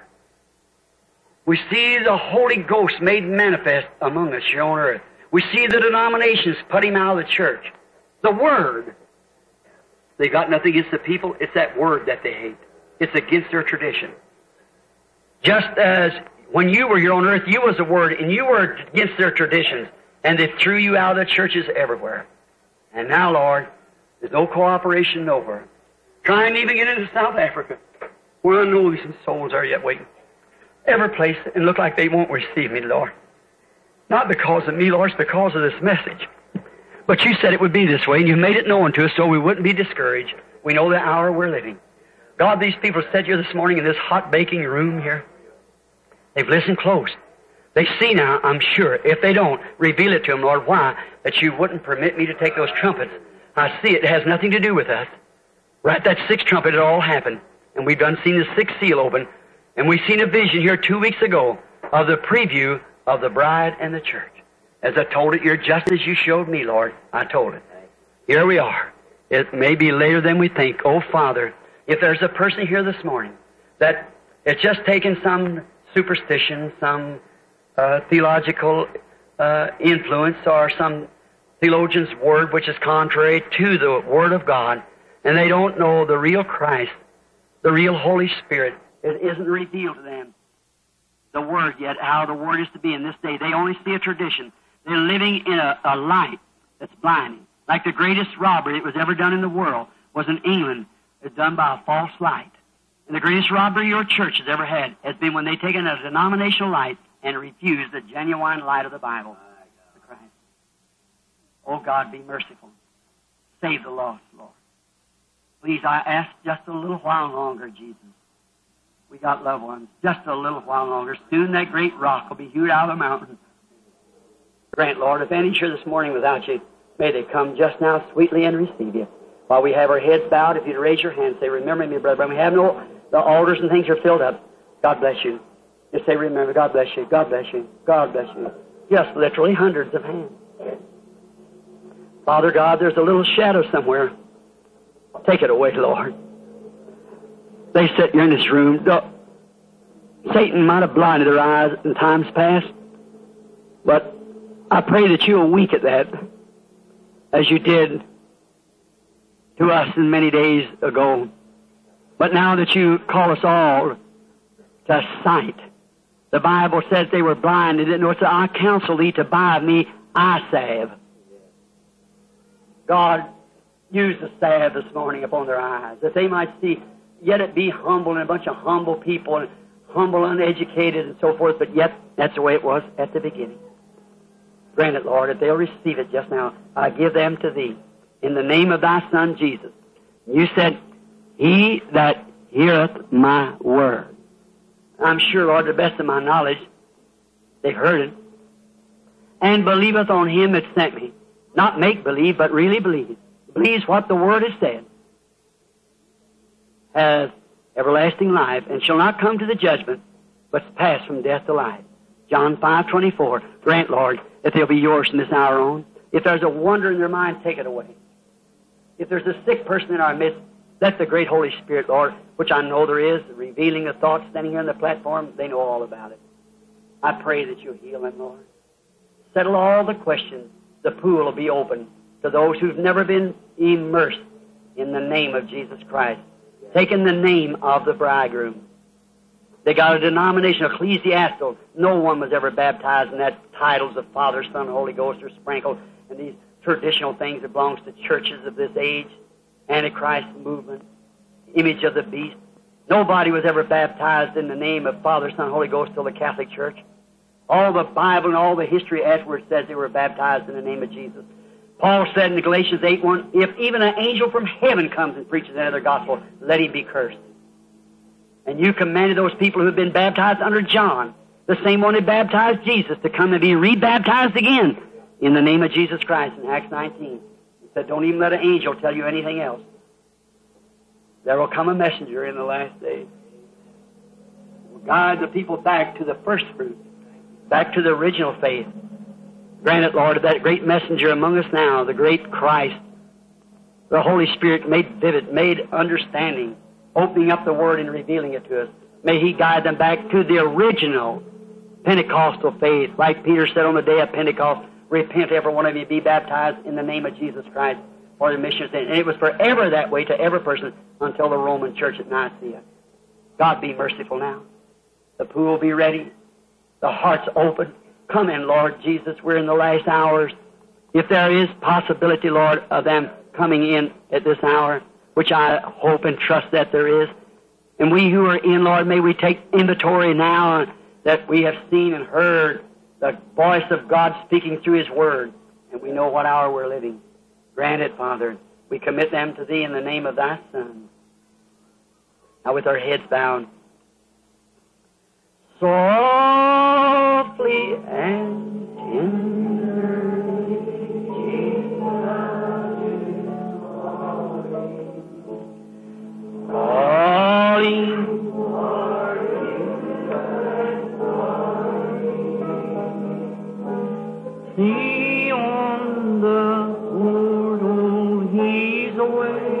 We see the Holy Ghost made manifest among us here on earth. We see the denominations put Him out of the church. The Word. They got nothing against the people. It's that Word that they hate. It's against their tradition. Just as when you were here on earth, you was the Word, and you were against their traditions, and they threw you out of the churches everywhere. And now, Lord, there's no cooperation nowhere. Try and even get into South Africa, where I know some souls are yet waiting. Every place, and look like they won't receive me, Lord. Not because of me, Lord, it's because of this message. But you said it would be this way, and you made it known to us so we wouldn't be discouraged. We know the hour we're living. God, these people sat here this morning in this hot baking room here. They've listened close. They see now, I'm sure. If they don't, reveal it to them, Lord. Why? That you wouldn't permit me to take those trumpets. I see it. It has nothing to do with us. Right, that sixth trumpet, it all happened. And we've done seen the sixth seal open. And we've seen a vision here two weeks ago of the preview of the bride and the church. As I told it, you're just as you showed me, Lord. I told it. Here we are. It may be later than we think. Oh, Father, if there's a person here this morning that it's just taken some superstition, some uh, theological uh, influence, or some theologian's word which is contrary to the Word of God, and they don't know the real Christ, the real Holy Spirit, it isn't revealed to them, the Word yet, how the Word is to be in this day. They only see a tradition. They're living in a, a light that's blinding. Like the greatest robbery that was ever done in the world was in England. It's done by a false light. And the greatest robbery your church has ever had has been when they've taken a denominational light and refused the genuine light of the Bible, the Christ. Oh, God, be merciful. Save the lost, Lord. Please, I ask just a little while longer, Jesus. We got loved ones. Just a little while longer. Soon that great rock will be hewed out of the mountain. Grant, Lord, if any's here this morning without you, may they come just now sweetly and receive you. While we have our heads bowed, if you'd raise your hand, say, remember me, brother. We have no, the altars and things are filled up. God bless you. Just say, remember, God bless you, God bless you, God bless you. Yes, literally hundreds of hands. Father God, there's a little shadow somewhere. Take it away, Lord. They sit here in this room. Satan might have blinded their eyes in times past, but I pray that you'll weaken that as you did to us in many days ago. But now that you call us all to sight, the Bible says they were blind and didn't know. It said, I counsel thee to buy of me eye salve. God, use the salve this morning upon their eyes, that they might see, yet it be humble and a bunch of humble people and humble, uneducated and so forth, but yet that's the way it was at the beginning. Grant it, Lord, if they'll receive it just now, I give them to thee in the name of thy Son, Jesus. You said, he that heareth my word. I'm sure, Lord, to the best of my knowledge, they've heard it. And believeth on him that sent me. Not make believe, but really believe. Believes what the word has said. Has everlasting life, and shall not come to the judgment, but pass from death to life. John five twenty-four. Grant, Lord, that they'll be yours from this hour on. If there's a wonder in their mind, take it away. If there's a sick person in our midst, let the great Holy Spirit, Lord, which I know there is, revealing the thoughts standing here on the platform, they know all about it. I pray that you'll heal them, Lord. Settle all the questions. The pool will be open to those who've never been immersed in the name of Jesus Christ, taking the name of the bridegroom. They got a denomination, ecclesiastical. No one was ever baptized in that. Titles of Father, Son, Holy Ghost are sprinkled. And these traditional things that belongs to churches of this age, Antichrist movement, image of the beast. Nobody was ever baptized in the name of Father, Son, Holy Ghost till the Catholic Church. All the Bible and all the history afterwards says they were baptized in the name of Jesus. Paul said in Galatians eight one, if even an angel from heaven comes and preaches another gospel, let him be cursed. And you commanded those people who had been baptized under John, the same one who baptized Jesus, to come and be rebaptized again in the name of Jesus Christ in Acts nineteen. He said, don't even let an angel tell you anything else. There will come a messenger in the last days. Will guide the people back to the first fruit, back to the original faith. Grant it, Lord, that great messenger among us now, the great Christ, the Holy Spirit made vivid, made understanding, opening up the Word and revealing it to us. May He guide them back to the original Pentecostal faith. Like Peter said on the day of Pentecost, repent, every one of you, be baptized in the name of Jesus Christ for the remission of sin. And it was forever that way to every person until the Roman Church at Nicaea. God be merciful now. The pool be ready. The heart's open. Come in, Lord Jesus. We're in the last hours. If there is possibility, Lord, of them coming in at this hour, which I hope and trust that there is, and we who are in, Lord, may we take inventory now that we have seen and heard the voice of God speaking through His Word, and we know what hour we're living. Grant it, Father. We commit them to Thee in the name of Thy Son. Now with our heads bowed, softly and tenderly, Jesus calling, see on the portal He's away.